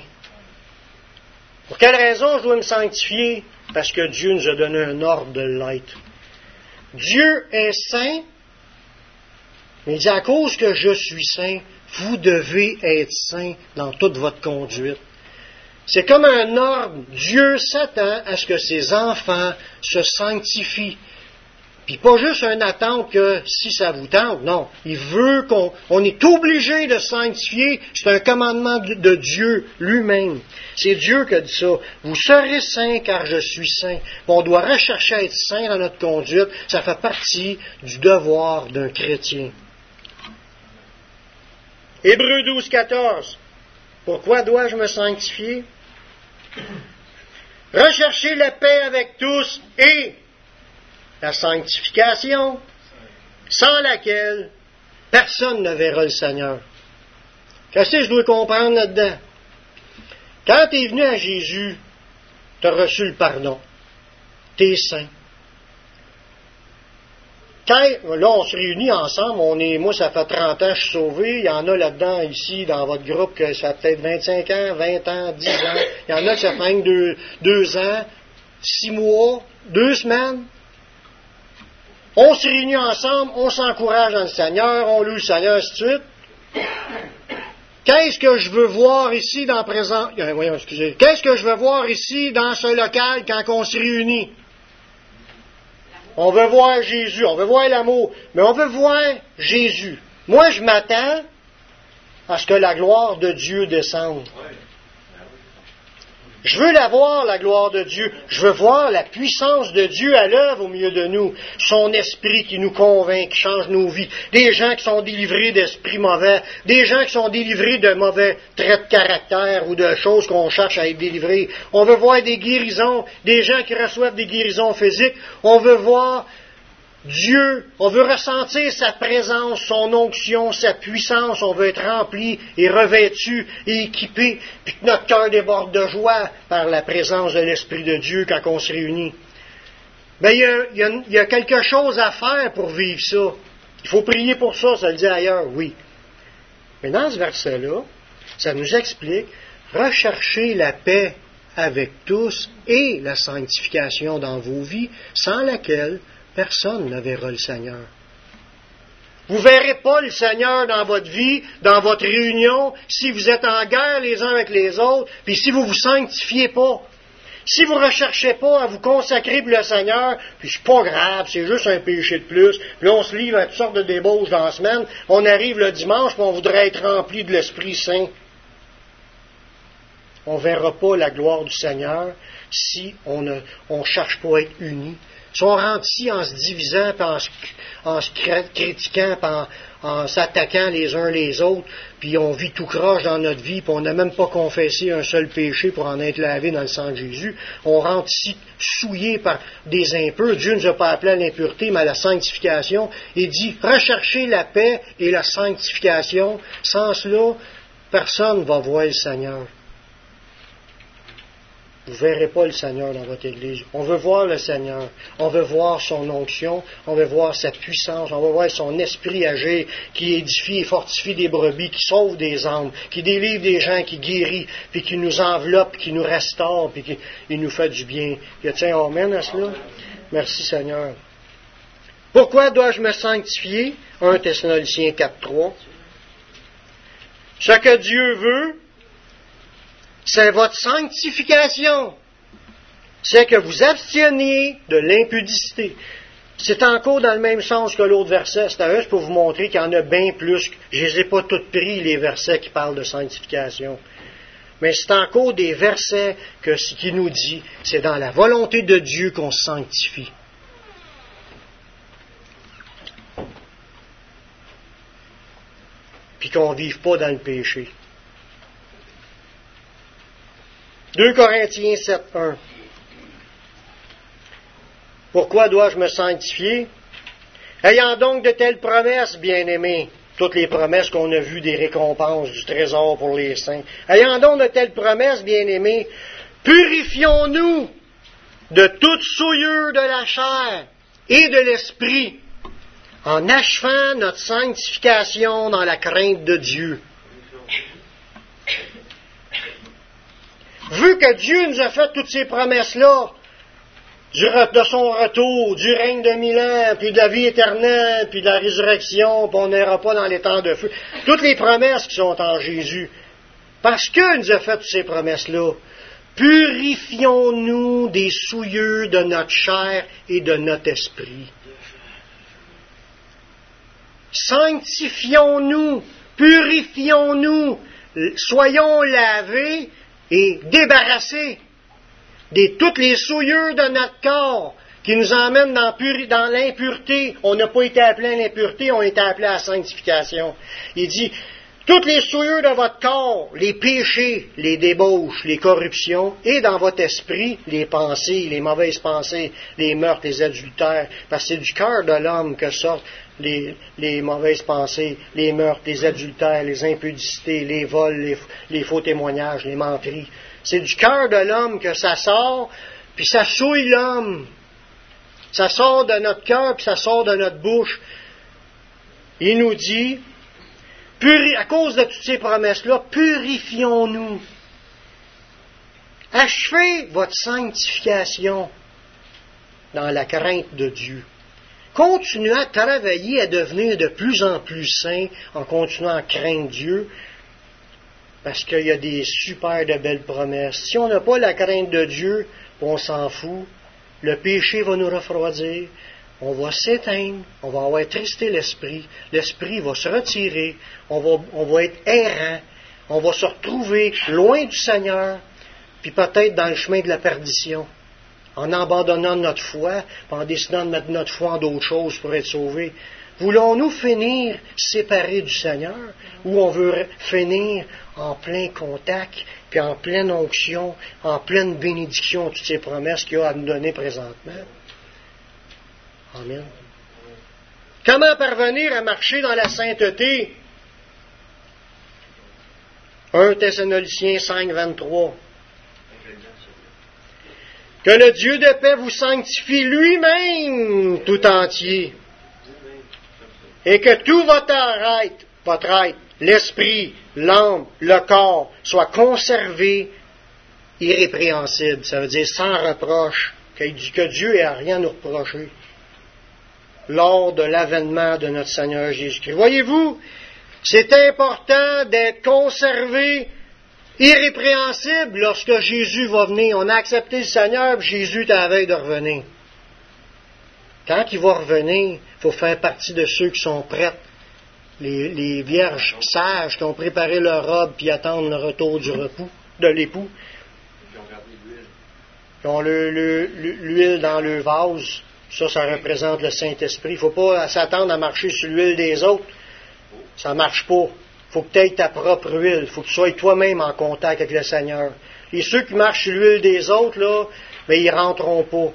Pour quelle raison je dois me sanctifier? Parce que Dieu nous a donné un ordre de l'être. Dieu est saint, mais il dit à cause que je suis saint, vous devez être saint dans toute votre conduite. C'est comme un ordre. Dieu s'attend à ce que ses enfants se sanctifient. Puis pas juste une attente que si ça vous tente, non. Il veut qu'on on est obligé de sanctifier. C'est un commandement de, de Dieu lui-même. C'est Dieu qui a dit ça. Vous serez saints car je suis saint. On doit rechercher à être saint dans notre conduite. Ça fait partie du devoir d'un chrétien. Hébreux douze quatorze. Pourquoi dois-je me sanctifier? Recherchez la paix avec tous et la sanctification, sans laquelle personne ne verra le Seigneur. Qu'est-ce que je dois comprendre là-dedans? Quand tu es venu à Jésus, tu as reçu le pardon. Tu es saint. Quand, là, on se réunit ensemble, on est, moi, ça fait trente ans que je suis sauvé, il y en a là-dedans, ici, dans votre groupe, que ça fait peut-être vingt-cinq ans, vingt ans, dix ans, il y en a que ça fait deux, deux ans, six mois, deux semaines. On se réunit ensemble, on s'encourage dans le Seigneur, on loue le Seigneur, ainsi de suite. Qu'est-ce que je veux voir ici dans présent, euh, voyons, excusez, qu'est-ce que je veux voir ici dans ce local quand on se réunit? On veut voir Jésus, on veut voir l'amour, mais on veut voir Jésus. Moi, je m'attends à ce que la gloire de Dieu descende. Je veux la voir, la gloire de Dieu. Je veux voir la puissance de Dieu à l'œuvre au milieu de nous. Son esprit qui nous convainc, qui change nos vies. Des gens qui sont délivrés d'esprits mauvais. Des gens qui sont délivrés de mauvais traits de caractère ou de choses qu'on cherche à être délivrés. On veut voir des guérisons, des gens qui reçoivent des guérisons physiques. On veut voir Dieu, on veut ressentir sa présence, son onction, sa puissance, on veut être rempli et revêtu et équipé, puis que notre cœur déborde de joie par la présence de l'Esprit de Dieu quand on se réunit. Bien, il y a, il y a, il y a quelque chose à faire pour vivre ça. Il faut prier pour ça, ça le dit ailleurs, oui. Mais dans ce verset-là, ça nous explique, recherchez la paix avec tous et la sanctification dans vos vies, sans laquelle personne ne verra le Seigneur. Vous ne verrez pas le Seigneur dans votre vie, dans votre réunion, si vous êtes en guerre les uns avec les autres, puis si vous ne vous sanctifiez pas. Si vous ne recherchez pas à vous consacrer pour le Seigneur, puis c'est pas grave, c'est juste un péché de plus, puis là on se livre à toutes sortes de débauches dans la semaine, on arrive le dimanche, puis on voudrait être rempli de l'Esprit Saint. On ne verra pas la gloire du Seigneur si on ne on cherche pas à être unis. Si on rentre ici en se divisant, puis en se, en se critiquant, puis en, en s'attaquant les uns les autres, puis on vit tout croche dans notre vie, puis on n'a même pas confessé un seul péché pour en être lavé dans le sang de Jésus, on rentre ici souillé par des impurs. Dieu ne nous a pas appelé à l'impureté, mais à la sanctification. Il dit, recherchez la paix et la sanctification. Sans cela, personne ne va voir le Seigneur. vous ne verrez pas le Seigneur dans votre Église. On veut voir le Seigneur. On veut voir son onction. On veut voir sa puissance. On veut voir son esprit agir, qui édifie et fortifie des brebis, qui sauve des âmes, qui délivre des gens, qui guérit, puis qui nous enveloppe, qui nous restaure, puis qui il nous fait du bien. Y a-t-il un amen à cela? Merci Seigneur. Pourquoi dois-je me sanctifier? un Thessaloniciens quatre, trois. Ce que Dieu veut, c'est votre sanctification. C'est que vous absteniez de l'impudicité. C'est encore dans le même sens que l'autre verset. C'est juste pour vous montrer qu'il y en a bien plus. Je ne les ai pas tous pris, les versets qui parlent de sanctification. Mais c'est encore des versets que ce qui nous dit, c'est dans la volonté de Dieu qu'on se sanctifie. Puis qu'on ne vive pas dans le péché. deux Corinthiens sept, un. Pourquoi dois-je me sanctifier? Ayant donc de telles promesses, bien-aimés, toutes les promesses qu'on a vues des récompenses du trésor pour les saints. Ayant donc de telles promesses, bien-aimés, purifions-nous de toute souillure de la chair et de l'esprit, en achevant notre sanctification dans la crainte de Dieu. Vu que Dieu nous a fait toutes ces promesses-là, du, de son retour, du règne de mille ans, puis de la vie éternelle, puis de la résurrection, puis on n'ira pas dans les temps de feu, toutes les promesses qui sont en Jésus, parce qu'il nous a fait toutes ces promesses-là, purifions-nous des souillures de notre chair et de notre esprit. Sanctifions-nous, purifions-nous, soyons lavés et débarrassés de toutes les souillures de notre corps qui nous emmènent dans, puri- dans l'impureté. On n'a pas été appelé à l'impureté, on a été appelé à la sanctification. Il dit, toutes les souillures de votre corps, les péchés, les débauches, les corruptions, et dans votre esprit, les pensées, les mauvaises pensées, les meurtres, les adultères, parce que c'est du cœur de l'homme que sortent les, les mauvaises pensées, les meurtres, les adultères, les impudicités, les vols, les, les faux témoignages, les menteries. C'est du cœur de l'homme que ça sort, puis ça souille l'homme. Ça sort de notre cœur, puis ça sort de notre bouche. Il nous dit, puri- à cause de toutes ces promesses-là, purifions-nous. Achevez votre sanctification dans la crainte de Dieu. Continuez à travailler à devenir de plus en plus saints en continuant à craindre Dieu, parce qu'il y a des super de belles promesses. Si on n'a pas la crainte de Dieu, on s'en fout. Le péché va nous refroidir. On va s'éteindre. On va avoir tristé l'esprit. L'esprit va se retirer. On va, on va être errant. On va se retrouver loin du Seigneur, puis peut-être dans le chemin de la perdition, en abandonnant notre foi, en décidant de mettre notre foi en d'autres choses pour être sauvés. Voulons-nous finir séparés du Seigneur, ou on veut finir en plein contact, puis en pleine onction, en pleine bénédiction, toutes ces promesses qu'il y a à nous donner présentement? Amen. Comment parvenir à marcher dans la sainteté? un Thessaloniciens cinq, vingt-trois. Que le Dieu de paix vous sanctifie lui-même tout entier, et que tout votre être, votre être, l'esprit, l'âme, le corps, soit conservé irrépréhensible. Ça veut dire sans reproche, que Dieu n'ait rien à nous reprocher lors de l'avènement de notre Seigneur Jésus-Christ. Voyez-vous, c'est important d'être conservé irrépréhensible lorsque Jésus va venir. On a accepté le Seigneur, puis Jésus est à la veille de revenir. Quand il va revenir, il faut faire partie de ceux qui sont prêts, les, les vierges sages qui ont préparé leur robe puis attendent le retour du repos, de l'époux. Qui ont le, le, l'huile dans le vase. Ça, ça représente le Saint-Esprit. Il ne faut pas s'attendre à marcher sur l'huile des autres. Ça ne marche pas. Il faut que tu aies ta propre huile. Il faut que tu sois toi-même en contact avec le Seigneur. Et ceux qui marchent sur l'huile des autres, là, mais ils ne rentreront pas.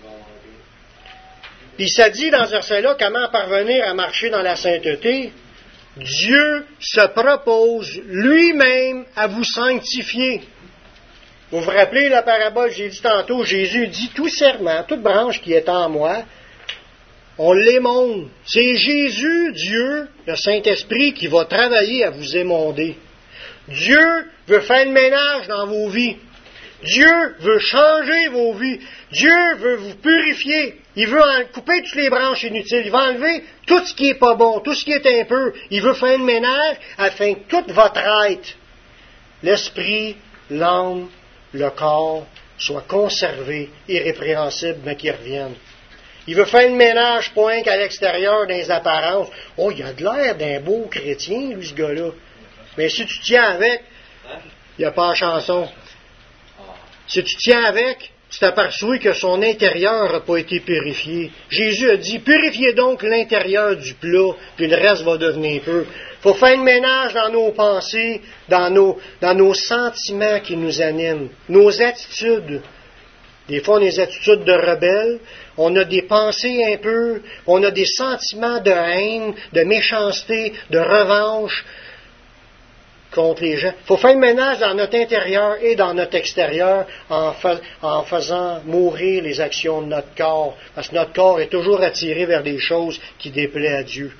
Puis ça dit dans ce verset-là, comment parvenir à marcher dans la sainteté? Dieu se propose lui-même à vous sanctifier. Vous vous rappelez la parabole, j'ai dit tantôt, Jésus dit tout serment, toute branche qui est en moi, on l'émonde. C'est Jésus, Dieu, le Saint-Esprit, qui va travailler à vous émonder. Dieu veut faire le ménage dans vos vies. Dieu veut changer vos vies. Dieu veut vous purifier. Il veut en couper toutes les branches inutiles. Il va enlever tout ce qui n'est pas bon, tout ce qui est impur. Il veut faire le ménage afin que toute votre être, l'esprit, l'âme, le corps, soit conservé, irrépréhensible, mais qu'il revienne. Il veut faire le ménage, point qu'à l'extérieur, dans les apparences. Oh, il a de l'air d'un beau chrétien, lui, ce gars-là. Mais si tu tiens avec, il n'y a pas de chanson. Si tu tiens avec, tu t'aperçois que son intérieur n'a pas été purifié. Jésus a dit, purifiez donc l'intérieur du plat, puis le reste va devenir peu. Il faut faire le ménage dans nos pensées, dans nos, dans nos sentiments qui nous animent, nos attitudes. Des fois, on a des attitudes de rebelles, on a des pensées impures, on a des sentiments de haine, de méchanceté, de revanche contre les gens. Il faut faire le ménage dans notre intérieur et dans notre extérieur en, fa- en faisant mourir les actions de notre corps, parce que notre corps est toujours attiré vers des choses qui déplaisent à Dieu.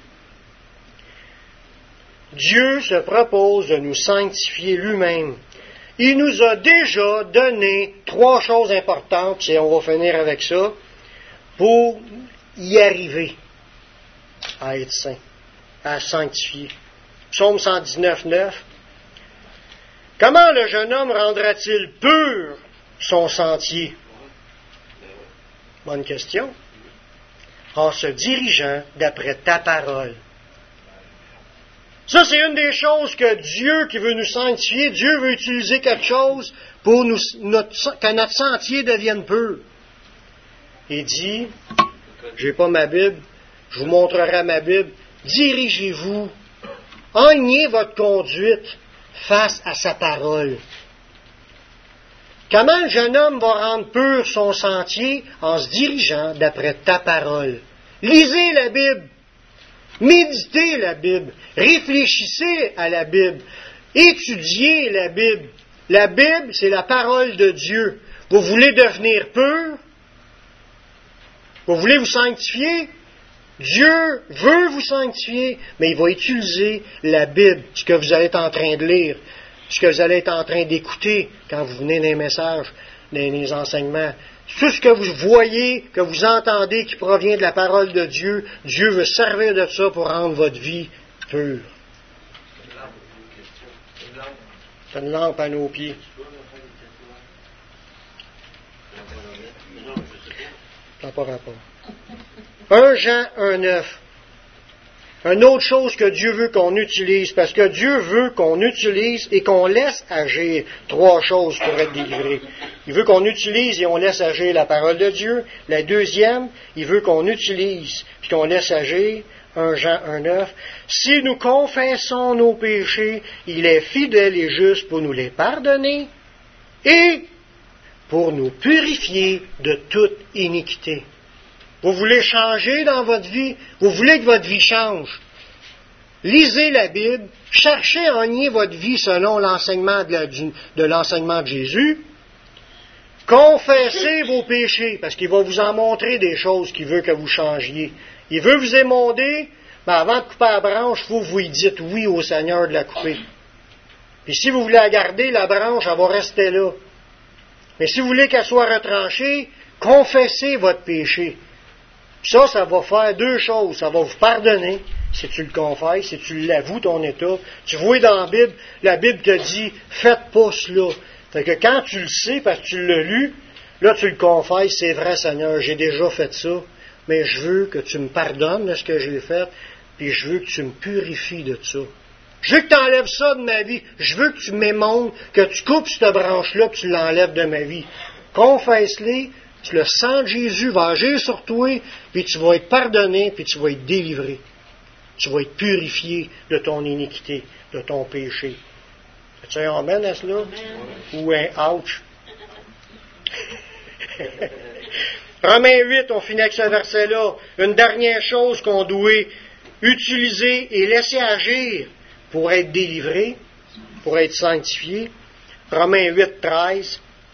Dieu se propose de nous sanctifier lui-même. Il nous a déjà donné trois choses importantes, et on va finir avec ça, pour y arriver à être saint, à sanctifier. Psaume cent dix-neuf, neuf. Comment le jeune homme rendra-t-il pur son sentier? Bonne question. En se dirigeant d'après ta parole. Ça, c'est une des choses que Dieu, qui veut nous sanctifier, Dieu veut utiliser quelque chose pour nous, notre, que notre sentier devienne pur. Il dit, j'ai pas ma Bible, je vous montrerai ma Bible, dirigez-vous, eniez votre conduite face à sa parole. Comment le jeune homme va rendre pur son sentier? En se dirigeant d'après ta parole. Lisez la Bible. Méditez la Bible, réfléchissez à la Bible, étudiez la Bible. La Bible, c'est la parole de Dieu. Vous voulez devenir pur? Vous voulez vous sanctifier? Dieu veut vous sanctifier, mais il va utiliser la Bible, ce que vous allez être en train de lire, ce que vous allez être en train d'écouter quand vous venez dans les messages, dans les enseignements. Tout ce que vous voyez, que vous entendez qui provient de la parole de Dieu, Dieu veut servir de ça pour rendre votre vie pure. C'est une lampe à nos pieds. Ça n'a pas rapport. un Jean un neuf. Une autre chose que Dieu veut qu'on utilise, parce que Dieu veut qu'on utilise et qu'on laisse agir trois choses pour être délivré. Il veut qu'on utilise et on laisse agir la parole de Dieu. La deuxième, il veut qu'on utilise et qu'on laisse agir un Jean un neuf. Si nous confessons nos péchés, il est fidèle et juste pour nous les pardonner et pour nous purifier de toute iniquité. Vous voulez changer dans votre vie? Vous voulez que votre vie change? Lisez la Bible, cherchez à enseigner votre vie selon l'enseignement de, la, de l'enseignement de Jésus. Confessez vos péchés, parce qu'il va vous en montrer des choses qu'il veut que vous changiez. Il veut vous émonder, mais avant de couper la branche, il faut que vous y dites oui au Seigneur de la couper. Puis si vous voulez la garder, la branche, elle va rester là. Mais si vous voulez qu'elle soit retranchée, confessez votre péché. Ça, ça va faire deux choses. Ça va vous pardonner, si tu le confesses, si tu l'avoues ton état. Tu vois dans la Bible, la Bible te dit, faites pas cela. Fait que quand tu le sais, parce que tu l'as lu, là tu le confesses, c'est vrai Seigneur, j'ai déjà fait ça, mais je veux que tu me pardonnes de ce que j'ai fait, puis je veux que tu me purifies de ça. Je veux que tu enlèves ça de ma vie. Je veux que tu m'émondes, que tu coupes cette branche-là, que tu l'enlèves de ma vie. Confesse-les. Le sang de Jésus va agir sur toi, puis tu vas être pardonné, puis tu vas être délivré. Tu vas être purifié de ton iniquité, de ton péché. As-tu un amen à cela? Ou un ouch? Romains huit, on finit avec ce verset-là. Une dernière chose qu'on doit utiliser et laisser agir pour être délivré, pour être sanctifié. Romains huit, treize.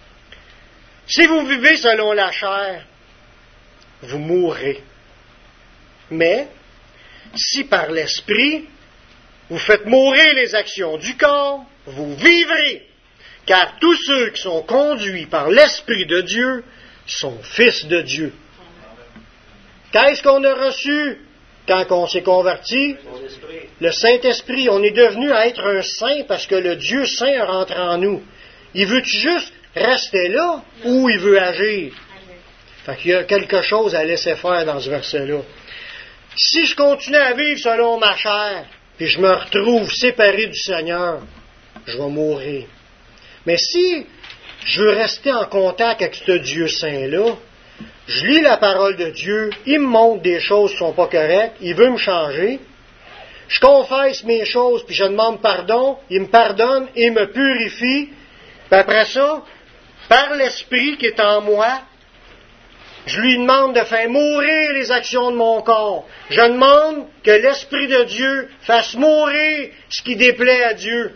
Si vous vivez selon la chair, vous mourrez. Mais, si par l'Esprit, vous faites mourir les actions du corps, vous vivrez. Car tous ceux qui sont conduits par l'Esprit de Dieu sont fils de Dieu. Qu'est-ce qu'on a reçu quand on s'est converti? Le Saint-Esprit. On est devenu à être un saint parce que le Dieu saint rentre en nous. Il veut-tu juste rester là ou il veut agir? Fait qu'il y a quelque chose à laisser faire dans ce verset-là. Si je continue à vivre selon ma chair, puis je me retrouve séparé du Seigneur, je vais mourir. Mais si je veux rester en contact avec ce Dieu saint-là, je lis la parole de Dieu, il me montre des choses qui ne sont pas correctes, il veut me changer, je confesse mes choses, puis je demande pardon, il me pardonne et me purifie, puis après ça, par l'Esprit qui est en moi, je lui demande de faire mourir les actions de mon corps. Je demande que l'Esprit de Dieu fasse mourir ce qui déplaît à Dieu.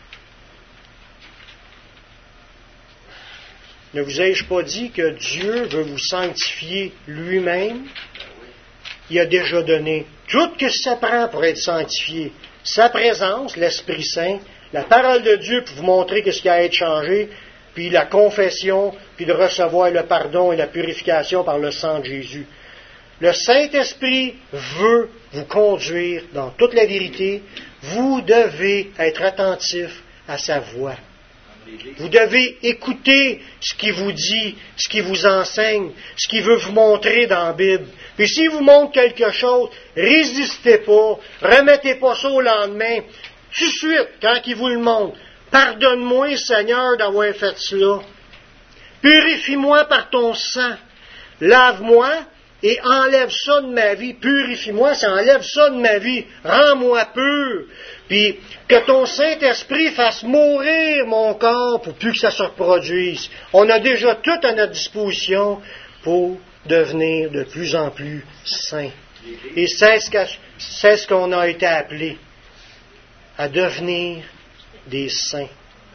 Ne vous ai-je pas dit que Dieu veut vous sanctifier lui-même? Il a déjà donné tout ce que ça prend pour être sanctifié. Sa présence, l'Esprit Saint, la parole de Dieu pour vous montrer ce qui a à être changé, puis la confession, puis de recevoir le pardon et la purification par le sang de Jésus. Le Saint-Esprit veut vous conduire dans toute la vérité. Vous devez être attentif à sa voix. Vous devez écouter ce qu'il vous dit, ce qu'il vous enseigne, ce qu'il veut vous montrer dans la Bible. Puis s'il vous montre quelque chose, résistez pas, remettez pas ça au lendemain. Tout de suite, quand il vous le montre, pardonne-moi, Seigneur, d'avoir fait cela. Purifie-moi par ton sang. Lave-moi et enlève ça de ma vie. Purifie-moi, ça enlève ça de ma vie. Rends-moi pur. Puis que ton Saint-Esprit fasse mourir mon corps pour plus que ça se reproduise. On a déjà tout à notre disposition pour devenir de plus en plus saints. Et c'est ce, que, c'est ce qu'on a été appelé à devenir des saints.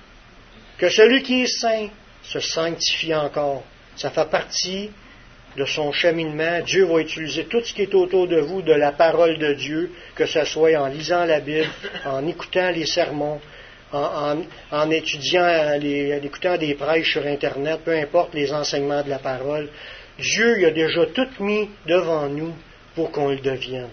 Que celui qui est saint se sanctifie encore. Ça fait partie de son cheminement. Dieu va utiliser tout ce qui est autour de vous, de la parole de Dieu, que ce soit en lisant la Bible, en écoutant les sermons, en, en, en étudiant, les, en écoutant des prêches sur Internet, peu importe les enseignements de la parole. Dieu il a déjà tout mis devant nous pour qu'on le devienne.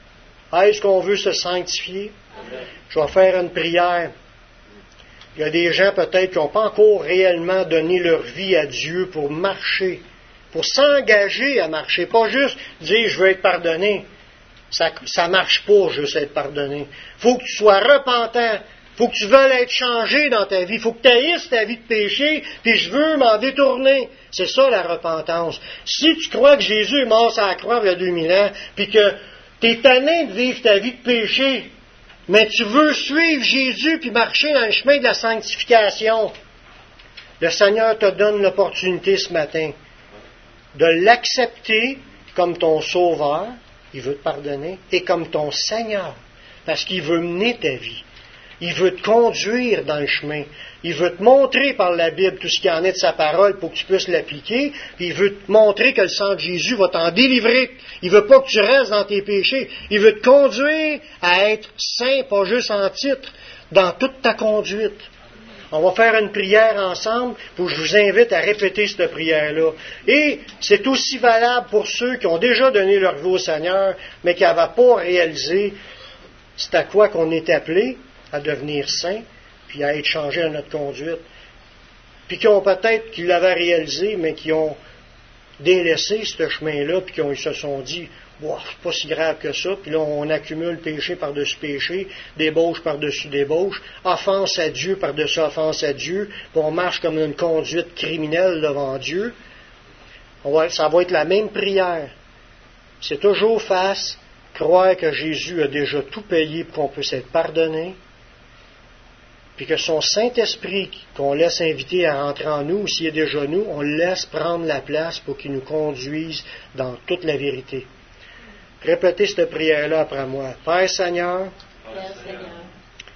Est-ce qu'on veut se sanctifier? Je vais faire une prière. Il y a des gens peut-être qui n'ont pas encore réellement donné leur vie à Dieu pour marcher, pour s'engager à marcher, pas juste dire je veux être pardonné. Ça ne marche pas juste être pardonné. Il faut que tu sois repentant. Il faut que tu veuilles être changé dans ta vie. Il faut que tu haïsses ta vie de péché, puis je veux m'en détourner. C'est ça la repentance. Si tu crois que Jésus est mort sur la croix il y a deux mille ans, puis que tu es tanné de vivre ta vie de péché, mais tu veux suivre Jésus puis marcher dans le chemin de la sanctification, le Seigneur te donne l'opportunité ce matin de l'accepter comme ton sauveur, il veut te pardonner, et comme ton Seigneur, parce qu'il veut mener ta vie. Il veut te conduire dans le chemin. Il veut te montrer par la Bible tout ce qu'il y en est de sa parole pour que tu puisses l'appliquer. Puis il veut te montrer que le sang de Jésus va t'en délivrer. Il veut pas que tu restes dans tes péchés. Il veut te conduire à être saint, pas juste en titre, dans toute ta conduite. On va faire une prière ensemble, pour que je vous invite à répéter cette prière-là. Et c'est aussi valable pour ceux qui ont déjà donné leur vie au Seigneur, mais qui n'avaient pas réalisé c'est à quoi qu'on est appelé, à devenir saint, puis à être changé dans notre conduite. Puis qui ont peut-être, qui l'avaient réalisé, mais qui ont délaissé ce chemin-là, puis qui ont, ils se sont dit, wow, c'est pas si grave que ça, puis là on accumule péché par-dessus péché, débauche par-dessus débauche, offense à Dieu par-dessus offense à Dieu, puis on marche comme une conduite criminelle devant Dieu. On va, ça va être la même prière. C'est toujours face, croire que Jésus a déjà tout payé pour qu'on puisse être pardonné, puis que son Saint-Esprit, qu'on laisse inviter à rentrer en nous, ou s'il est déjà nous, on le laisse prendre la place pour qu'il nous conduise dans toute la vérité. Répétez cette prière-là après moi. Père Seigneur, Père Seigneur,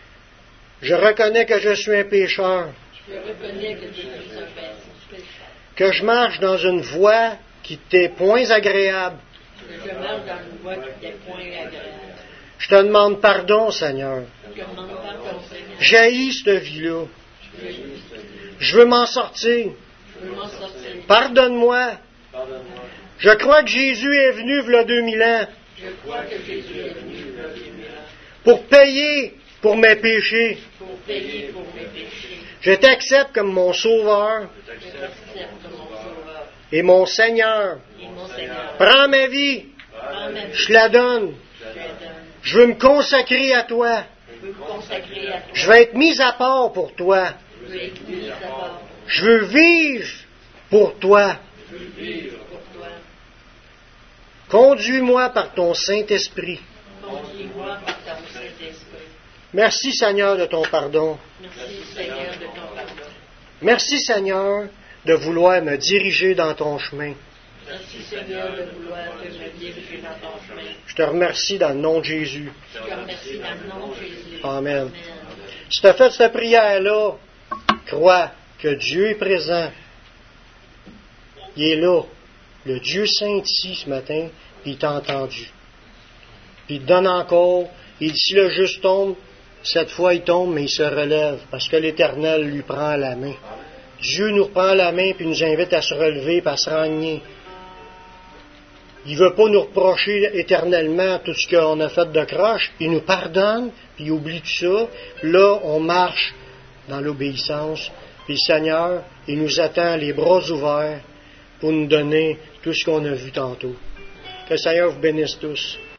je reconnais que je suis un pécheur, je reconnais que je suis un pécheur. que je marche dans une voie qui t'est point agréable. Que je marche dans une voie qui t'est point agréable. Je te demande pardon, Seigneur. Je te demande pardon, Seigneur. J'haïs cette vie-là. Je veux- Je veux m'en sortir. je veux m'en sortir. Pardonne-moi. Pardonne-moi. Je crois que Jésus est venu v'là deux mille ans Je crois que Jésus est venu là, pour payer pour mes péchés. pour payer pour mes péchés. Je t'accepte comme mon sauveur Je t'accepte comme mon sauveur et mon Seigneur. et mon Seigneur. Prends ma vie. Prends ma vie, Je te la donne. je te la donne. Je veux me consacrer à toi. Je veux me consacrer à toi. Je veux être mis à part pour toi. Je veux être mis à part. Je veux vivre pour toi. Je veux vivre pour toi. Conduis-moi par ton Saint-Esprit. Conduis-moi par ton Saint-Esprit. Merci Seigneur de ton pardon. Merci Seigneur de ton pardon. Merci Seigneur de vouloir me diriger dans ton chemin. Merci Seigneur de vouloir te me diriger dans ton chemin. Je te remercie dans le nom de Jésus. Je te remercie dans le nom de Jésus. Amen. Si tu as fait cette prière-là, crois que Dieu est présent. Il est là. Le Dieu saint ici ce matin, puis il t'a entendu. Puis il te donne encore. Et si le juste tombe, cette fois il tombe, mais il se relève, parce que l'Éternel lui prend la main. Dieu nous reprend la main, puis nous invite à se relever, puis à se renier. Il ne veut pas nous reprocher éternellement tout ce qu'on a fait de croche. Il nous pardonne, puis il oublie tout ça. Là, on marche dans l'obéissance. Puis le Seigneur, il nous attend les bras ouverts pour nous donner tout ce qu'on a vu tantôt. Que le Seigneur vous bénisse tous.